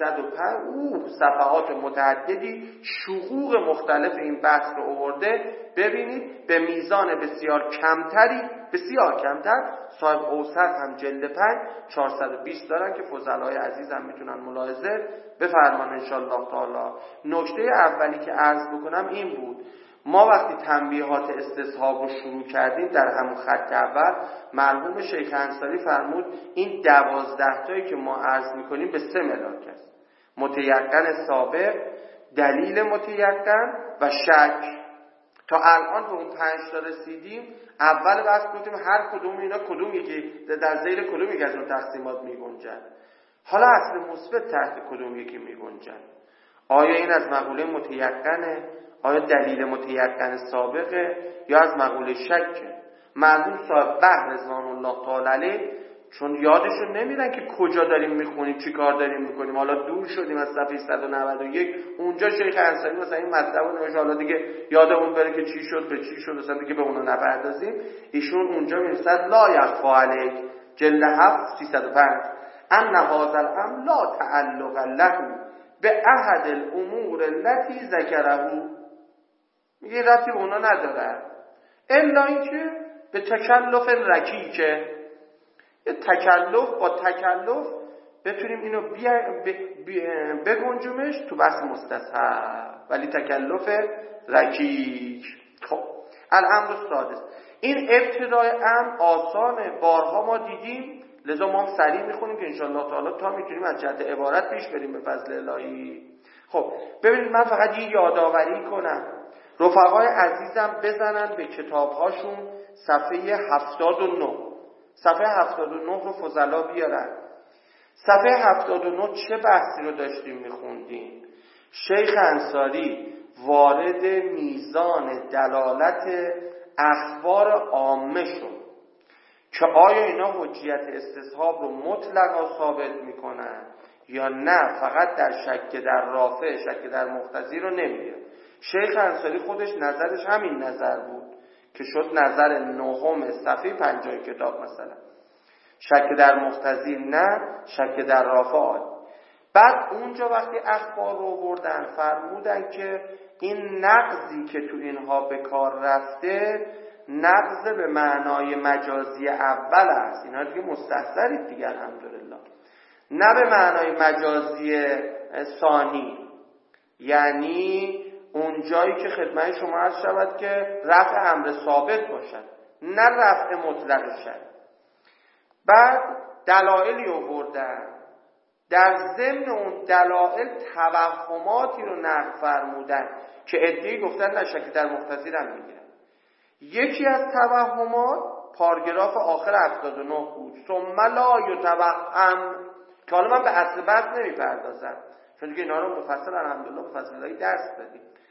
305 صفحات متعددی شقوق مختلف این بحث رو آورده، ببینید به میزان بسیار کمتری، بسیار کمتر. صاحب اوسط هم جلد 5 420 دارن که فضلای عزیزم میتونن ملاحظه بفرمان انشالله تعالی. نکته اولی که عرض بکنم این بود، ما وقتی تنبیهات استصحاب رو شروع کردیم در همون خط اول، مرحوم شیخ انصاری فرمود این 12 تایی که ما عرض میکنیم به 3 ملاک است: متیقن سابق، دلیل متیقن و شک. تا الان به اون 5 تا رسیدیم. اول بحث گفتیم هر کدوم اینا کدوم یکی در ذیل کدوم یکی از اون تقسیمات میگنجن. حالا اصل مثبت تحت کدوم یکی میگنجن؟ آیا این از مقوله متیقنه؟ آیا دلیل متیقن سابقه؟ یا از مقوله شکه؟ مرحوم صاحب بحر رضوان الله تعالی علیه چون یادشون نمیرن که کجا داریم میخونیم، چی کار داریم میکنیم، حالا دور شدیم از صفحه 191 اونجا شیخ انصاری مثلا این مطلب رو نوشت، حالا دیگه یادمون بره که چی شد به چی شد، مثلا دیگه به اونا نپردازیم. ایشون اونجا می‌نویسد لا یخفی علیک جلد 7 305 ان هذا الامر لا تعلق له به احد الامور التي ذکره، میگه ربطی به اونا نداره الا اینکه به تکلف رکیکه، یه تکلف با تکلف بتونیم اینو بگنجومش تو بحث مستصحب، ولی تکلف رکیک. خب الامر السادس، این ابتدای امر آسانه، بارها ما دیدیم، لذا ما سریع میخونیم که انشاءالله تعالی تا میتونیم از جهت عبارت پیش بریم به فضل الهی. خب ببینید من فقط یه یادآوری کنم، رفقای عزیزم بزنن به کتابهاشون صفحه 79، صفحه 79 رو فضلا بیارن. صفحه 79 چه بحثی رو داشتیم میخوندیم؟ شیخ انصاری وارد میزان دلالت اخبار عامه شد که آیا اینا حجیت استصحاب رو مطلقا ثابت میکنن یا نه فقط در شک در رافع، شک در مقتضی رو نمیگه. شیخ انصاری خودش نظرش همین نظر بود که شد نظر 9 صفحه 50 کتاب، مثلا شک در مقتضی نه، شک در رافع. بعد اونجا وقتی اخبار رو بردن فرمودن که این نقضی که تو اینها به کار رفته نقض به معنای مجازی اول است، اینا دیگه مستحضرید دیگه الحمدلله، نه به معنای مجازی ثانی، یعنی اون جایی که خدمت شما عرض شود که رفع امر ثابت باشد، نه رفع مطلق شد. بعد دلایلی آوردن، در ضمن اون دلایل توهماتی رو نقل فرمودن که عده‌ای گفتن نه شک در مقتضی رو میگیرن. یکی از توهمات پاراگراف آخر 79 بود، ثم لا یتوهم، که حالا من به اصل بحث نمیپردازم چون دیگه اینا رو مفصل الحمدلله به فضل الله درس دادیم.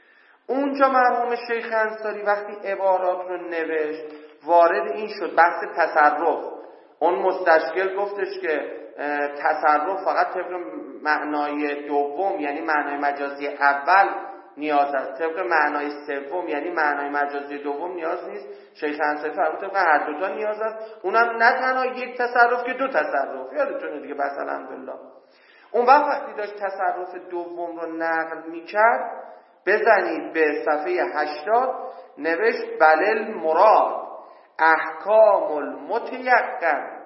اونجا مرحوم شیخ انصاری وقتی عبارات رو نوشت وارد این شد بحث تصرف. اون مستشکل گفتش که تصرف فقط طبق معنای دوم یعنی معنای مجازی اول نیاز است، طبق معنای سوم یعنی معنای مجازی دوم نیاز نیست. شیخ انصاری فرمود طبق هر دوتا نیاز است، اونم نه تنها یک تصرف که دو تصرف. یادتونه دیگه بس الحمدلله. اون وقتی داشت تصرف دوم رو نقل میکرد بزنید به صفحه 80 نوشت بلل مراد احکام المتیقن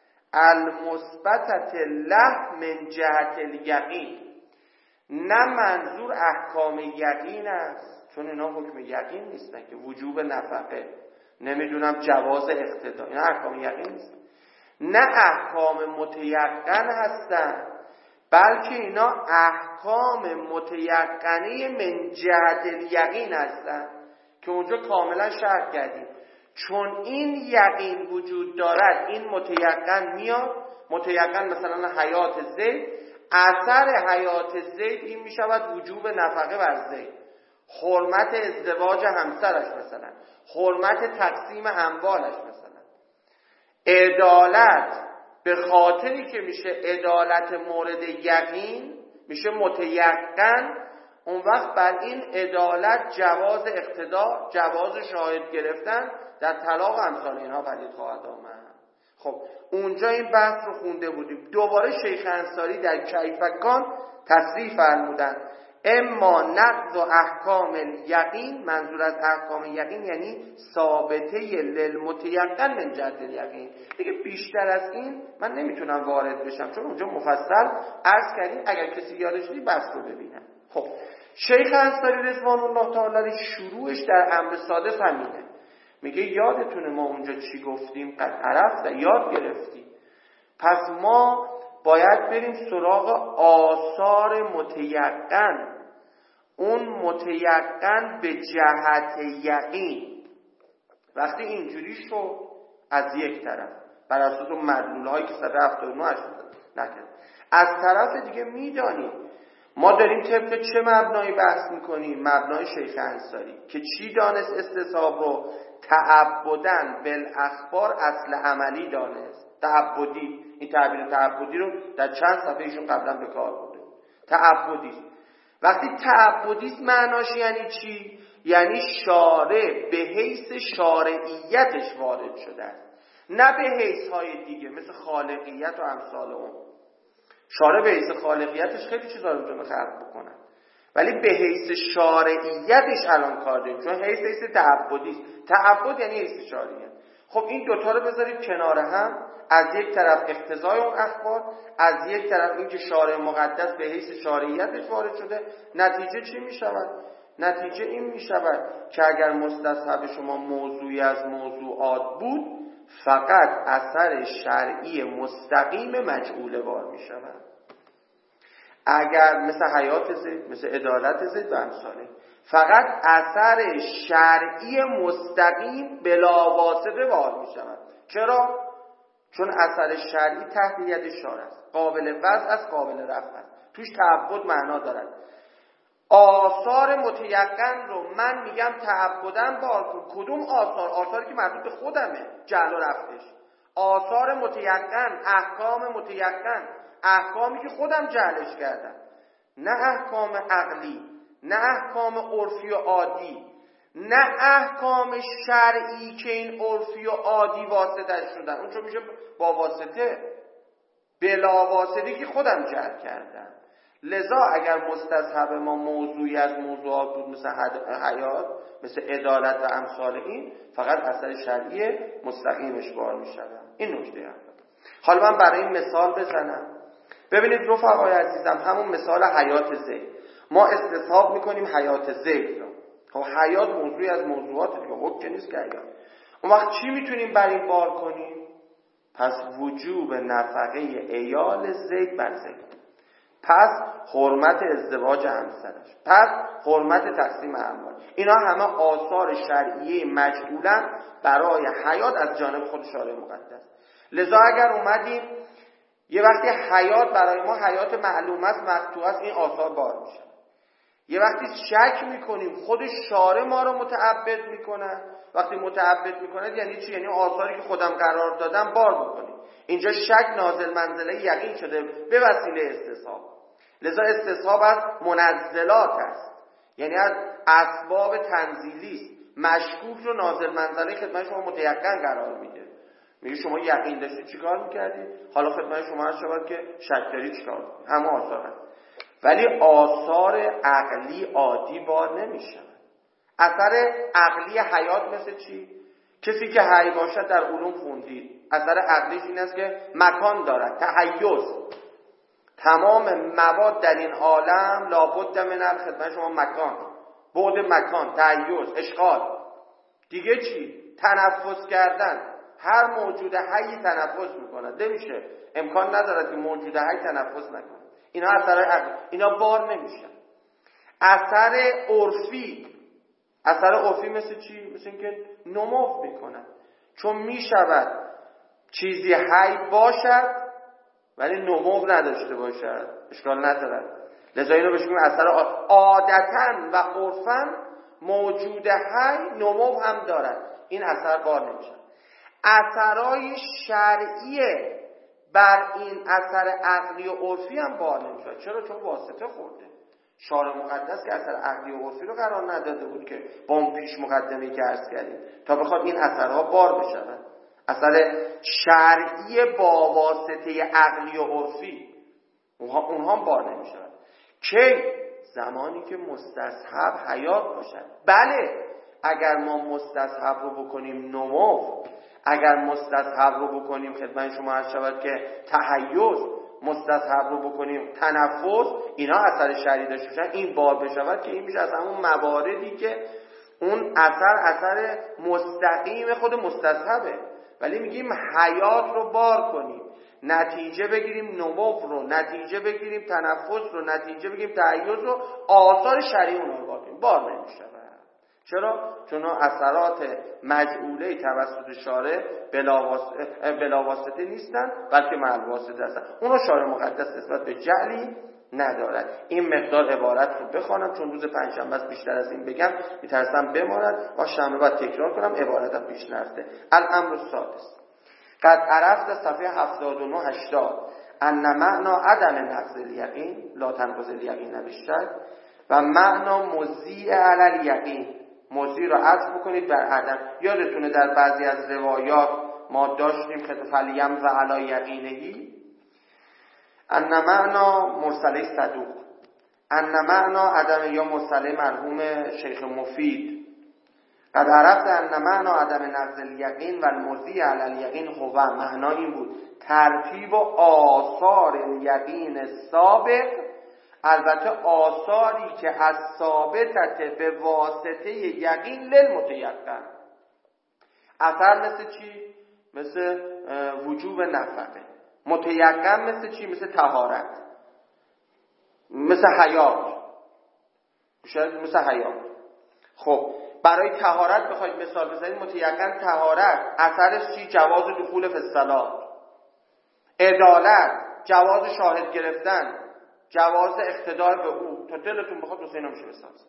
المثبتة له من جهت الیقین. نه منظور احکام یقین است، چون اینا حکم یقین نیستن که وجوب نفقه، نمیدونم جواز اقتدا، اینا احکام یقین نیستن. نه احکام متیقن هستن، بلکه اینا احکام متیقنه من جهت الیقین هستن که اونجا کاملا شرح کردیم. چون این یقین وجود دارد این متیقن میاد. متیقن مثلا حیات زید، اثر حیات زید این میشود وجوب نفقه بر زید، حرمت ازدواج همسرش مثلا، حرمت تقسیم اموالش مثلا. عدالت به خاطری که میشه عدالت مورد یقین میشه متیقن، اون وقت بر این عدالت جواز اقتدا، جواز شاهد گرفتن در طلاق امثال اینها پدید خواهد آمد. خب اونجا این بحث رو خونده بودیم. دوباره شیخ انصاری در کیفکان تصریح فرمودن اما نقض و احکام الیقین، منظور از احکام یقین یعنی ثابته للمتیقن من جهت الیقین. دیگه بیشتر از این من نمیتونم وارد بشم چون اونجا مفصل عرض کردیم، اگر کسی یادش نیست بحث رو ببینم. خب شیخ انصاری رضوان الله تعالی شروعش در امر سادس همینه. میگه یادتونه ما اونجا چی گفتیم؟ عرفت یاد گرفتی. پس ما باید بریم سراغ آثار متیقن، اون متیقن به جهت یقین. وقتی اینجوری شد از یک طرف بر اساس اون مدلول هایی که صفحه 79 نکرد، از طرف دیگه میدانیم ما داریم طبق چه مبنایی بحث میکنیم؟ مبنای شیخ انصاری که چی دانست؟ استصحاب رو تعبدن بالاخبار اصل عملی دانست. تعبدی، این تعبیر تعبدی رو در چند صفحه ایشون قبلا به کار برده. تعبدی وقتی تعبدی معناش یعنی چی؟ یعنی شارع به حیث شارعیتش وارد شده است، نه به حیث های دیگه مثل خالقیت و امثال اون. شارع به حیث خالقیتش خیلی چیزا رو میتونه خلق بکنه، ولی به حیث شارعیتش الان کار داریم، چون حیث تعبدی است. تعبد یعنی حیث شارعیت. خب این دوتا رو بذارید کنار هم، از یک طرف اقتضای اون اخبار، از یک طرف این که شارع مقدس به حیث شارعیتش وارد شده. نتیجه چی می شود؟ نتیجه این می شود که اگر مستصحب شما موضوعی از موضوعات بود فقط اثر شرعی مستقیم مجعوله وار می شود. اگر مثل حیات زید، مثل عدالت زید و امثاله، فقط اثر شرعی مستقیم بلا واسطه وار می شود. چرا؟ چون اثر شرعی تحت ید شارع است، قابل وضع است، قابل رفع است، توش تعبد معنا دارد. آثار متیقن رو من میگم تعبدن بار کن. کدوم آثار؟ آثاری که مربوط به خودمه، جعل و رفتش. آثار متیقن، احکام متیقن، احکامی که خودم جعلش کردم، نه احکام عقلی، نه احکام عرفی و عادی، نه احکام شرعی که این عرفی و عادی واسطه شدن. اون چون میشه با واسطه، بلا واسطه که خودم جعل کردم. لذا اگر مستصحب ما موضوعی از موضوعات بود مثل حیات، مثل عدالت و امثال این، فقط اثر شرعی مستقیمش بار می شود. این نکته هم. حالا من برای این مثال بزنم. ببینید رفقای عزیزم، همون مثال حیات زید، ما استصحاب میکنیم حیات زید رو. خب حیات موضوعی از موضوعات دیگه، حکم نیست که حیات. اون وقت چی میتونیم بر این بار کنیم؟ پس وجوب نفقه عیال زید بر زید، پس حرمت ازدواج همسرش، پس حرمت تقسیم اموال. اینا همه آثار شرعیه مجعولن برای حیات از جانب خود شارع مقدس. لذا اگر اومدیم یه وقتی حیات برای ما حیات معلوم است، مقطوع است، این آثار بار میشه. یه وقتی شک میکنیم خود شارع ما رو متعبد میکنه. وقتی متعبد میکنه یعنی چی؟ یعنی آثاری که خودم قرار دادم بار بکنیم. اینجا شک نازل منزله یقین شده به وسیله استصحاب. لذا استصحاب از منزلات است، یعنی از اسباب تنزیلی است. مشکوک رو نازل منزله خدمت شما متیقن قرار میده. میگه شما یقین داشتی چیکار میکردی؟ حالا خدمت شما عرض شود که شک داری چیکار میکنی؟ همه آثار هست. ولی آثار عقلی عادی بار نمیشه. اثر عقلی حیات مثل چی؟ کسی که حی باشد در علوم خوندید، اثر عقلیش این است که مکان دارد، تحیز. تمام مواد در این عالم لابد من خدمت شما مکان، بعد مکان، تحیز، اشغال. دیگه چی؟ تنفس کردن. هر موجود حی تنفس میکنه، نمیشه، امکان ندارد که موجود حی تنفس نکنه. اینا اثر عقلی، اینا بار نمیشن. اثر عرفی. اثر عرفی مثل چی؟ مثل اینکه نمو میکنن، چون میشود چیزی حی باشد ولی نمو نداشته باشد، اشکال ندارد. لذا اینو بهش میگیم اثر عادتاً و عرفاً موجود حی نمو هم دارد، این اثر بار نمیشه. اثرای شرعی بر این اثر عقلی و عرفی هم بار نمیشه. چرا؟ چون واسطه خورده. شارع مقدس که اثر عقلی و عرفی رو قرار نداده بود که با اون پیش مقدمه‌ای که عرض کردیم تا بخواد این اثرها بار بشن. اثر شرعی با واسطه عقلی و عرفی اونها بار نمیشن. کی؟ زمانی که مستصحب حیات باشد. بله، اگر ما مستصحب رو بکنیم نمو، اگر مستصحب رو بکنیم خدمت شما عرض شود که تحیز، مستصحب رو بکنیم تنفس، اینا اثر شرعی داشته باشن، این بار بشود که این میشه از همون مواردی که اون اثر مستقیم خود مستصحبه. ولی میگیم حیات رو بار کنیم، نتیجه بگیریم نمو رو، نتیجه بگیریم تنفس رو، نتیجه بگیریم تحیز رو، آثار شرعی اون رو بار کنیم، بار نمیشه. چرا؟ چون اثرات مجعوله توسط شارع بلا واسطه نیستن، بلکه مع الواسطه هستن. اونو شارع مقدس نسبت به جعلی ندارد. این مقدار عبارت رو بخوانم چون روز پنجشنبه است، بیشتر از این بگم میترسم بماند و شنبه بعد تکرار کنم، عبارتم پیش نرفته. الامر السادس، قد عرفت صفحه 79 80 ان معنا عدم نقض الیقین لا تنقض الیقین بالشک و معنا مضیء علی الیقین، مضی رو عطف بکنید بر عدم. یادتونه در بعضی از روایات ما داشتیم فلیم و علی یقینهی ان معنا مرسله صدوق، ان معنا عدم، یا مرسله مرحوم شیخ مفید، قد عرفت ان معنا عدم نقض الیقین و المضی علی الیقین هو، معنا این بود ترتیب و آثار الیقین سابق، البته آثاری که از ثابتت به واسطه یقین للمتیقن. اثر مثل چی؟ مثل وجوب نفقه. متیقن مثل چی؟ مثل طهارت، مثل حیات. مثل حیات. خب برای طهارت بخواید مثال بزنید، متیقن طهارت اثرش چی؟ جواز دخول فی الصلاة. عدالت جواز شاهد گرفتن، جواز اقتدار به او، تا دلتون بخواد حسین نمیشه بساز.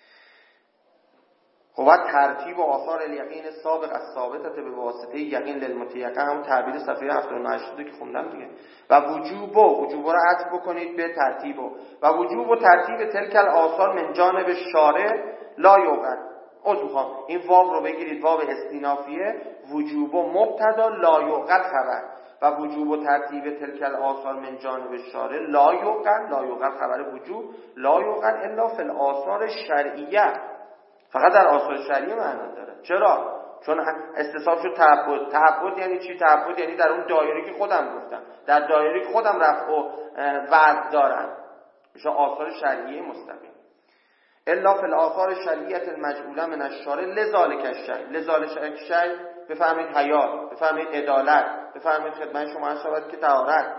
خب ترتیب و آثار الیقین سابق از ثابتت به واسطه یقین للمتیقن، همون تعبیر صفحه 78 که خوندم دیگه. و وجوب رو عطف بکنید به ترتیب و وجوب و ترتیب تلکل آثار من جانب شارع لا یوقع. این واو رو بگیرید، واو استینافیه، وجوب و مبتدا، لا یوقع خبر. و وجوب و ترتیب تلکل آثار من جانب شارع لا یوقع خبر وجوب، لا یوقع الا فی الاثار شرعیه، فقط در آثار شرعیه معنا داره. چرا؟ چون استصحاب شد تعبد. تعبد یعنی چی؟ تعبد یعنی در اون دایره که خودم گفتم، در دایره که خودم رفع و وضع دارم، میشه آثار شرعیه مستقیم. الا فی الاثار شرعیه المجعوله من الشارع لذالک الشیء، بفرمایید حیات، بفرمایید عدالت، بفرمایید خدمت شما شود که طهارت.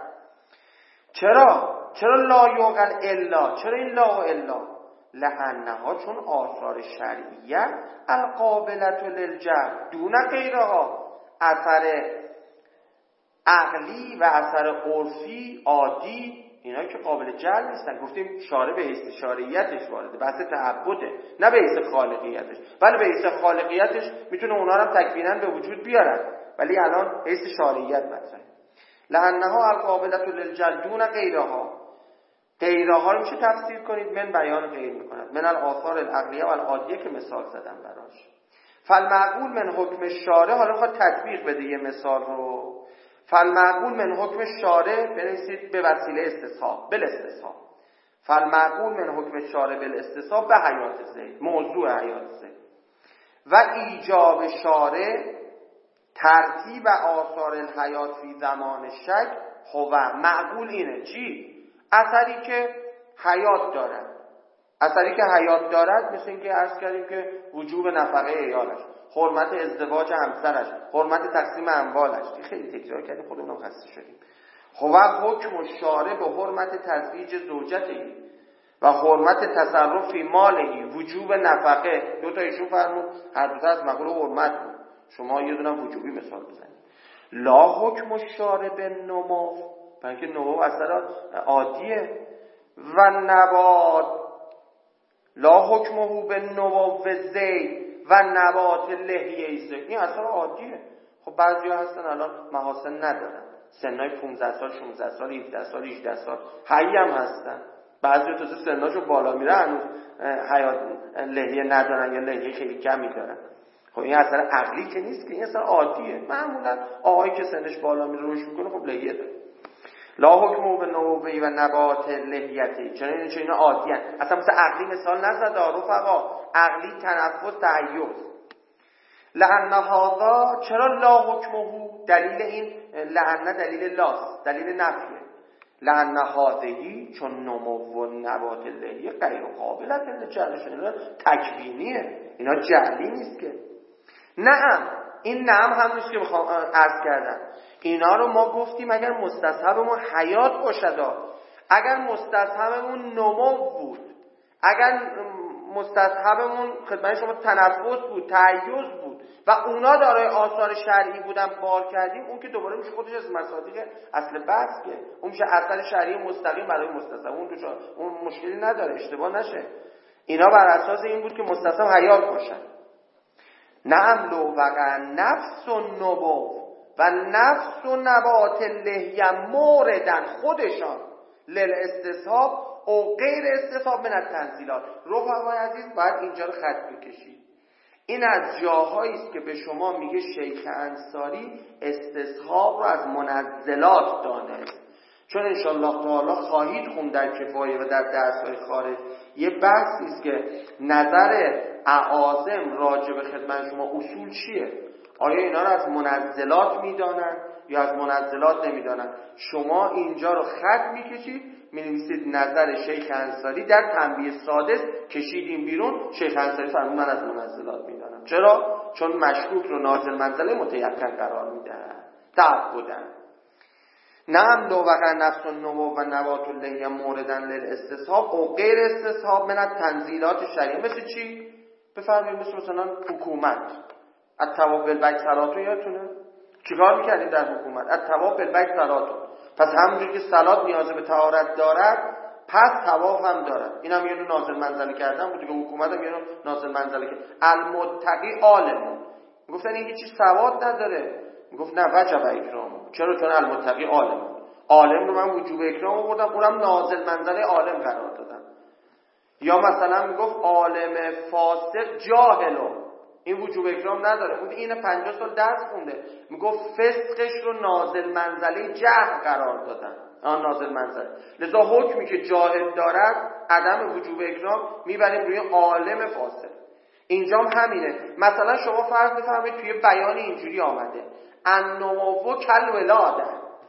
چرا لا یوقع الا؟ چرا این لا و الا؟ لانها، چون آثار شرعیه القابلة للجعل دون غیرها، اثر عقلی و اثر عرفی عادی، اینا که قابل جعل نیستن. گفتیم شارع به حیث شارعیتش وارده، بحث تعبده، نه به حیث خالقیتش. ولی به حیث خالقیتش میتونه اونا رو تکوینا به وجود بیارن، ولی الان حیث شارعیت مطرحه. لانها القابلة للجل دون غیرها. غیرها رو میشه تفسیر کنید من بیان غیر میکند، من الاثار العقلیه و العادیه که مثال زدم براش. فالمعقول من حکم الشارع، حالا میخواد تطبیق بده یه مثال رو. فالمعقول من حکم الشارع بنویسید به وسیله استصحاب، بالاستصحاب. فالمعقول من حکم الشارع بالاستصحاب به حیات زید، موضوع حیات زید. و ایجاب شارع ترتیب آثار الحیات فی زمان شک هو. معقول اینه چی؟ اثری که حیات دارد. اثری که حیات دارد مثل این که عرض کردیم که وجوب نفقه عیالش، حرمت ازدواج همسرش، حرمت تقسیم اموالش. خیلی تکرار کردیم خودمون خسته شدیم. هو حکم الشارع به حرمت تزویج زوجته و حرمت تصرف فی ماله، وجوب نفقه. دو تا ایشون فرمود، هر دو تا از مقوله حرمت بود، شما یه دونه وجوبی مثال بزنید. لا حکم الشارع بالنمو، برای اینکه نمو اثر عادیه. و نبات لا حکمه بالنمو زید و نبات لحیه زید، این اثر عادیه. خب بعضی ها هستن الان محاسن ندارن، سنهای 15 سال 16 سال 17 سال 18 سال حی هم هستن. بعضی ها تازه سنهاشو بالا میره هنوز حیات لحیه ندارن یا لحیه خیلی کمی دارن. خب این اثر عقلی که نیست، که این اثر عادیه. معمولا آقایی که سنش بالا میره روش میکنه خب لحیه داره. لا حکمه بالنبوی و نبات لحیتی، چون اینا عادی هست. اصلا مثل عقلی مثال نزد رفقا، عقلی تنفس تحیز. لأن هذا، چرا لا حکمه؟ دلیل این لأن دلیل لاست، دلیل نفیه. لأن هذهی، چون نمو و نبات لحیه غیر قابلت للجعل، اینا تکوینیه، اینا جعلی نیست که. نعم، این نعم هم نیست که میخوام عرض کردم. اینا رو ما گفتیم اگر مستصحبمون حیات باشد، اگر مستصحبمون نمو بود، اگر مستصحبمون خدمت شما تنفس بود، تحیز بود و اونا دارای آثار شرعی بودن بار کردیم، اون که دوباره میشه خودش از مصادیق اصل بحث، که اون میشه اثر شرعی مستقیم برای مستصحب، اون مشکلی نداره، اشتباه نشه. اینا بر اساس این بود که مستصحب حیات باشن. نعم لو وقع نفس و نبو و نفس و نبات لحیه موردن خودشان للاستصحاب او غیر استصحاب من التنزیلات. رفقای عزیز باید اینجا رو خط بکشید. این از جاهایی است که به شما میگه شیخ انصاری استصحاب رو از منزلات دانست. چون انشاءالله تعالی خواهید خوند در کفایه و در درس‌های خارج یه بحثی است که نظر اعاظم راجع به خدمت شما اصول چیه؟ آیا اینا رو از منزلات میدانن یا از منزلات نمیدانن؟ شما اینجا رو خط میکشید، مینویسید نظر شیخ انصاری در تنبیه سادس کشیدیم بیرون. شیخ انصاری فرمود من از منزلات میدانم. چرا؟ چون مشکوک رو نازل منزله متیقن قرار میدن، تعبدن. نعم لو وقع نفس النمو و نبات اللحیه موردن للاستصحاب او غیر استصحاب من تنزیلات شریعه. مثل چی؟ بفرمایید مثلا حکومت الطواف بالبیت صلاتون، یادتونه چیکار میکردیم در حکومت؟ الطواف بالبیت صلاتون. پس همونجوری که صلات نیاز به طهارت دارد، پس طواف هم دارد. این هم یه نوع نازل منزله کردن بود دیگه. حکومت هم یه نوع نازل منزله کرد. المتقی عالم. میگفتن این هیچ سواد نداره. میگفت نه وجب اکرام. چرا؟ چون المتقی عالم. عالم رو من وجوب اکرام آوردم، اونم نازل منزله عالم قرار دادم. یا مثلا میگفت عالم فاسق جاهلو، این وجوب اکرام نداره. خود این 50 سال درس خونده. میگفت فسقش رو نازل منزله جهل قرار دادن، نازل منزله. لذا حکمی که جاهل دارد عدم وجوب اکرام میبریم روی عالم فاسق. اینجام همینه. مثلا شما فرض بفرمایید توی بیان اینجوری آمده النمو کالولاده،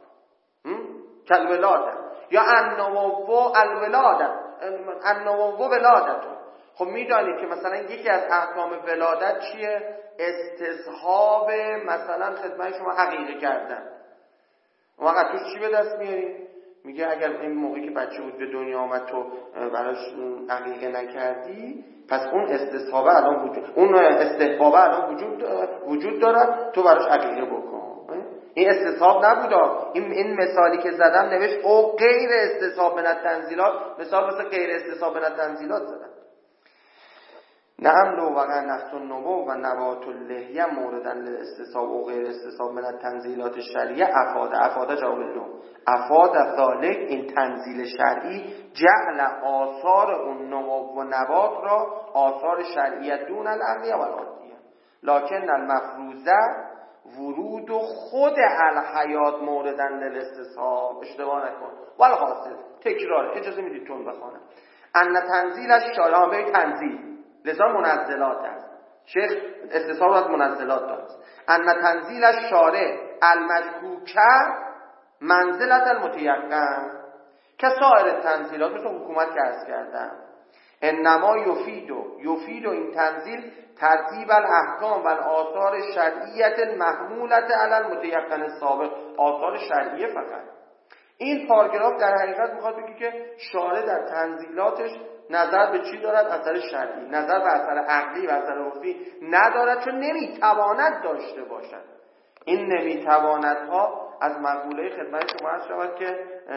کالولاده، یا النمو الولاده، النمو ولادتون. خب میدانید که مثلا یکی از احکام ولادت چیه؟ استصحاب مثلا خدمت شما عقیقه کردن. وقت توش چی به دست میاری؟ میگه اگر این موقعی که بچه بود به دنیا آمد تو براش عقیقه نکردی، پس اون استصحاب الان وجود، اون استحباب الان وجود دارد، تو براش عقیقه بکن. این استصحاب نبودا. این مثالی که زدم نوشت او غیر استصحاب من التنزیلات، مثال مثل غیر استصحاب من التنزیلات زدم. نعم لو وقع نحت النبو و نبات اللحیه موردن للاستصحاب و غیر استصحاب من التنزیلات شرعیه افاده جواب لو افاده ذالک، این تنزیل شرعی جعل آثار اون نمو و نبات را آثار شرعیه دون العقلیه و العادیه، لکن المفروضه ورود خود الحیات موردن للاستصحاب. اشتباه نکن. والحاصل تکرار، اجازه میدید تون بخونم. ان تنزیل الشارع به تنزیل لذا منزلات است. شیخ استصحاب از منزلات دارد. ان تنزیل الشارع المشکوکه منزلت المتیقن که سایر تنزیلات، مثل حکومت که عرض کردم. انما یفید این تنزیل ترتیب الاحکام و آثار شرعیت المحمولت علی المتیقن السابق، آثار شرعیه فقط. این پاراگراف در حقیقت میخواد بگه که شارع در تنزیلاتش نظر به چی دارد؟ اثر شرعی. نظر به اثر عقلی و اثر عرفی ندارد، چون نمیتواند داشته باشد. این نمیتواندها از مقوله خدمت شما هست شود که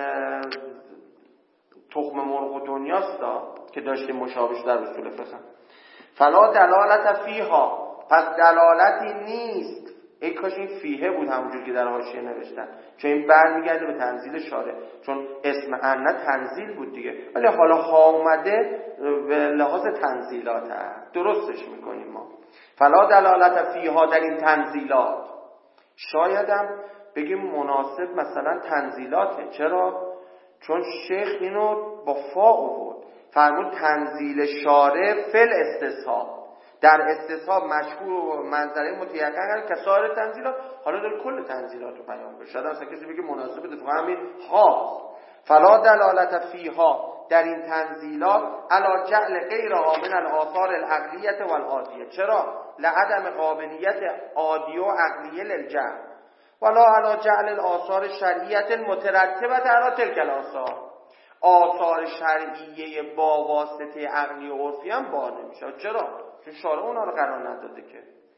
تخم مرغ و دنیاست که داشتیم مشابهش در اصول فقه. فلا دلالت فیها، پس دلالتی نیست. ای کاش این فیه بود همونجور که در حاشیه نوشتن، چون این برمیگرده به تنزیل شارع، چون اسم ان تنزیل بود دیگه، ولی حالا ها اومده به لحاظ تنزیلات هست. درستش میکنیم ما. فلا دلالت فیها، در این تنزیلات. شایدم بگیم مناسب مثلا تنزیلاته. چرا؟ چون شیخ اینو با فا آورد، فرمود تنزیل شارع فل استصحاب، در استصحاب مشکور و منظره متیقن که سایر تنزیلات. حالا داره کل تنزیلات رو بیان کنه. شاید اصلا کسی بگه مناسب دفعه همین خاص. فلا دلالت فیها، در این تنزیلات علی جعل غیرها من الاثار العقلیه و العادیه. چرا؟ لعدم قابلیت عادیه و عقلیه للجعل، ولا علی جعل الاثار شرعیه المترتبه علی تلک الاثار. آثار شرعیه با واسطه عقلی و عرفی هم با نمیشه. چرا؟ چون شارع اونا رو قرار نداده که.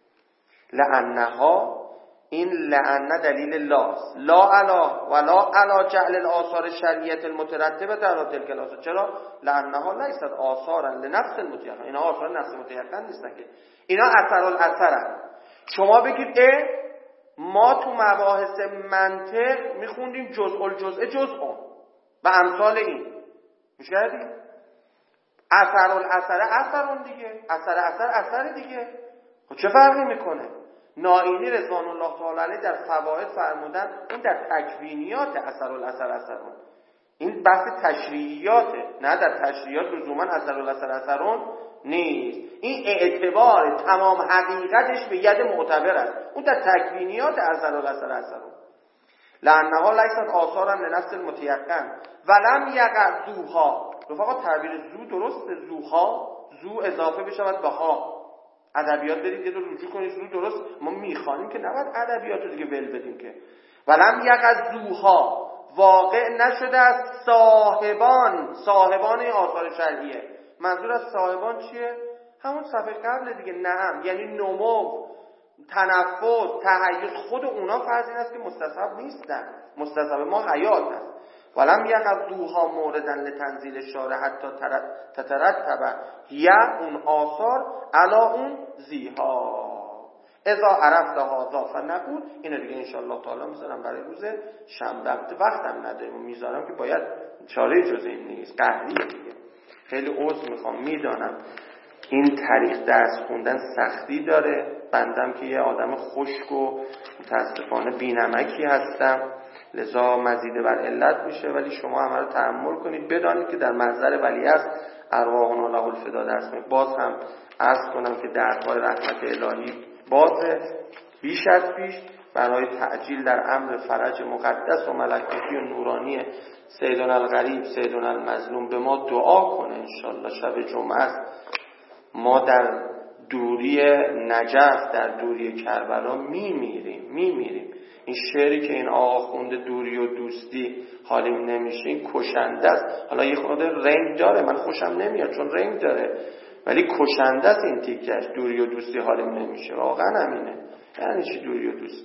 لعنها، این لعنه دلیل لاست، لا علا ولا علا جعل الاثار شرعیه المترتبه علی تلک الاثار. چرا؟ لعنها لیست آثارا لنفس المتیقن، اینا آثار نفس متیقن نیستن که، اینا اثرالأثرن. شما بگید ما تو مباحث منطق میخوندیم جزء الجزء جزء و امثال این میشکردیم. اثرون دیگه، اثر دیگه. چه فرقی میکنه؟ نائینی رضوان الله تعالی علیه در فواید فرمودن اون در تکوینیات اثرون. این بحث تشریعیاته، نه در تشریعات لزوما اثرون نیست. این اعتبار تمام حقیقتش به ید معتبر است. اون در تکوینیات اثرون. لعنها لیست آثارا لنفس المتیقن ولم یقع زوها. رفقا تعبیر زو درسته، زوها، زو اضافه بشود به ها. ادبیات برید یه دور رجوع کنید، زو درست ما میخوانیم که نباید ادبیات رو دیگه ول بدیم که. ولم یقع زوها، واقع نشده از صاحبان آثار شرعیه. منظور از صاحبان چیه؟ همون صفحه قبل دیگه. نعم یعنی نمو، تنفس، تحیز، خود اونا فرض این است که مستصحب نیستن. مستصحب ما حیات است. ولم یقع ذوها موردن لتنزیل شارع حتی تترتب یا اون آثار علا اون زیها اذا عرفت هذا فنقول. اینو دیگه انشاءالله تعالی میذارم برای روز شنبه. وقتم نداریم و میذارم که باید چاره جز این نیست، قهریه دیگه. خیلی عذر میخوام، میدانم این طریق درس خوندن سختی داره. بندم که یه آدم خشک و متاسفانه بی‌نمکی هستم، لذا مزید بر علت میشه، ولی شما همه رو تحمل کنید. بدانید که در محضر ولیعصر ارواحنا له الفدا درس می‌کنیم. باز هم عرض کنم که درهای رحمت الهی بازه بیش از پیش برای تعجیل در امر فرج مقدس و ملکوتی و نورانی سیدنا الغریب سیدنا المظلوم. به ما دعا کنه انشالله. شب جمعه است، ما در دوری نجف، در دوری کربلا میمیریم. این شعری که این آقا خونده، دوری و دوستی حالیم نمیشه، این کشنده است. حالا یه خورده رنگ داره، من خوشم نمیاد چون رنگ داره، ولی کشنده است این تیکش. دوری و دوستی حالیم نمیشه، واقعا همینه. یعنی چی دوری و دوستی؟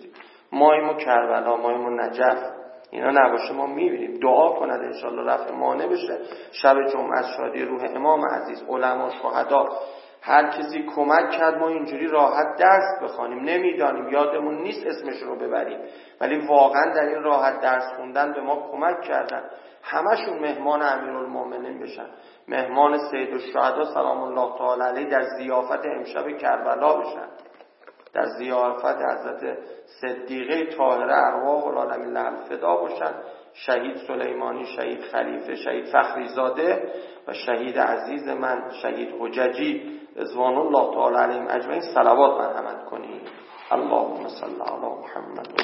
مایم و کربلا، مایم و نجف، اینا نباشه ما میبینیم. دعا کند انشالله رفع مانع بشه. شب جمعه از شادی روح امام عزیز، علما، شهدا، هر کسی کمک کرد ما اینجوری راحت درس بخوانیم. نمیدانیم، یادمون نیست اسمش رو ببریم، ولی واقعا در این راحت درس خوندن به ما کمک کردن. همشون مهمان امیرالمومنین بشن، مهمان سید الشهدا سلام الله تعالی علیه در ضیافت امشب کربلا بشن، در ضیافت حضرت صدیقه طاهره ارواح العالمین لها الفدا باشن. شهید سلیمانی، شهید خلیفه، شهید فخریزاده و شهید عزیز من شهید حججی رضوان الله تعالی علیهم اجمعین صلوات مرحمت کنید. اللهم صل علی محمد.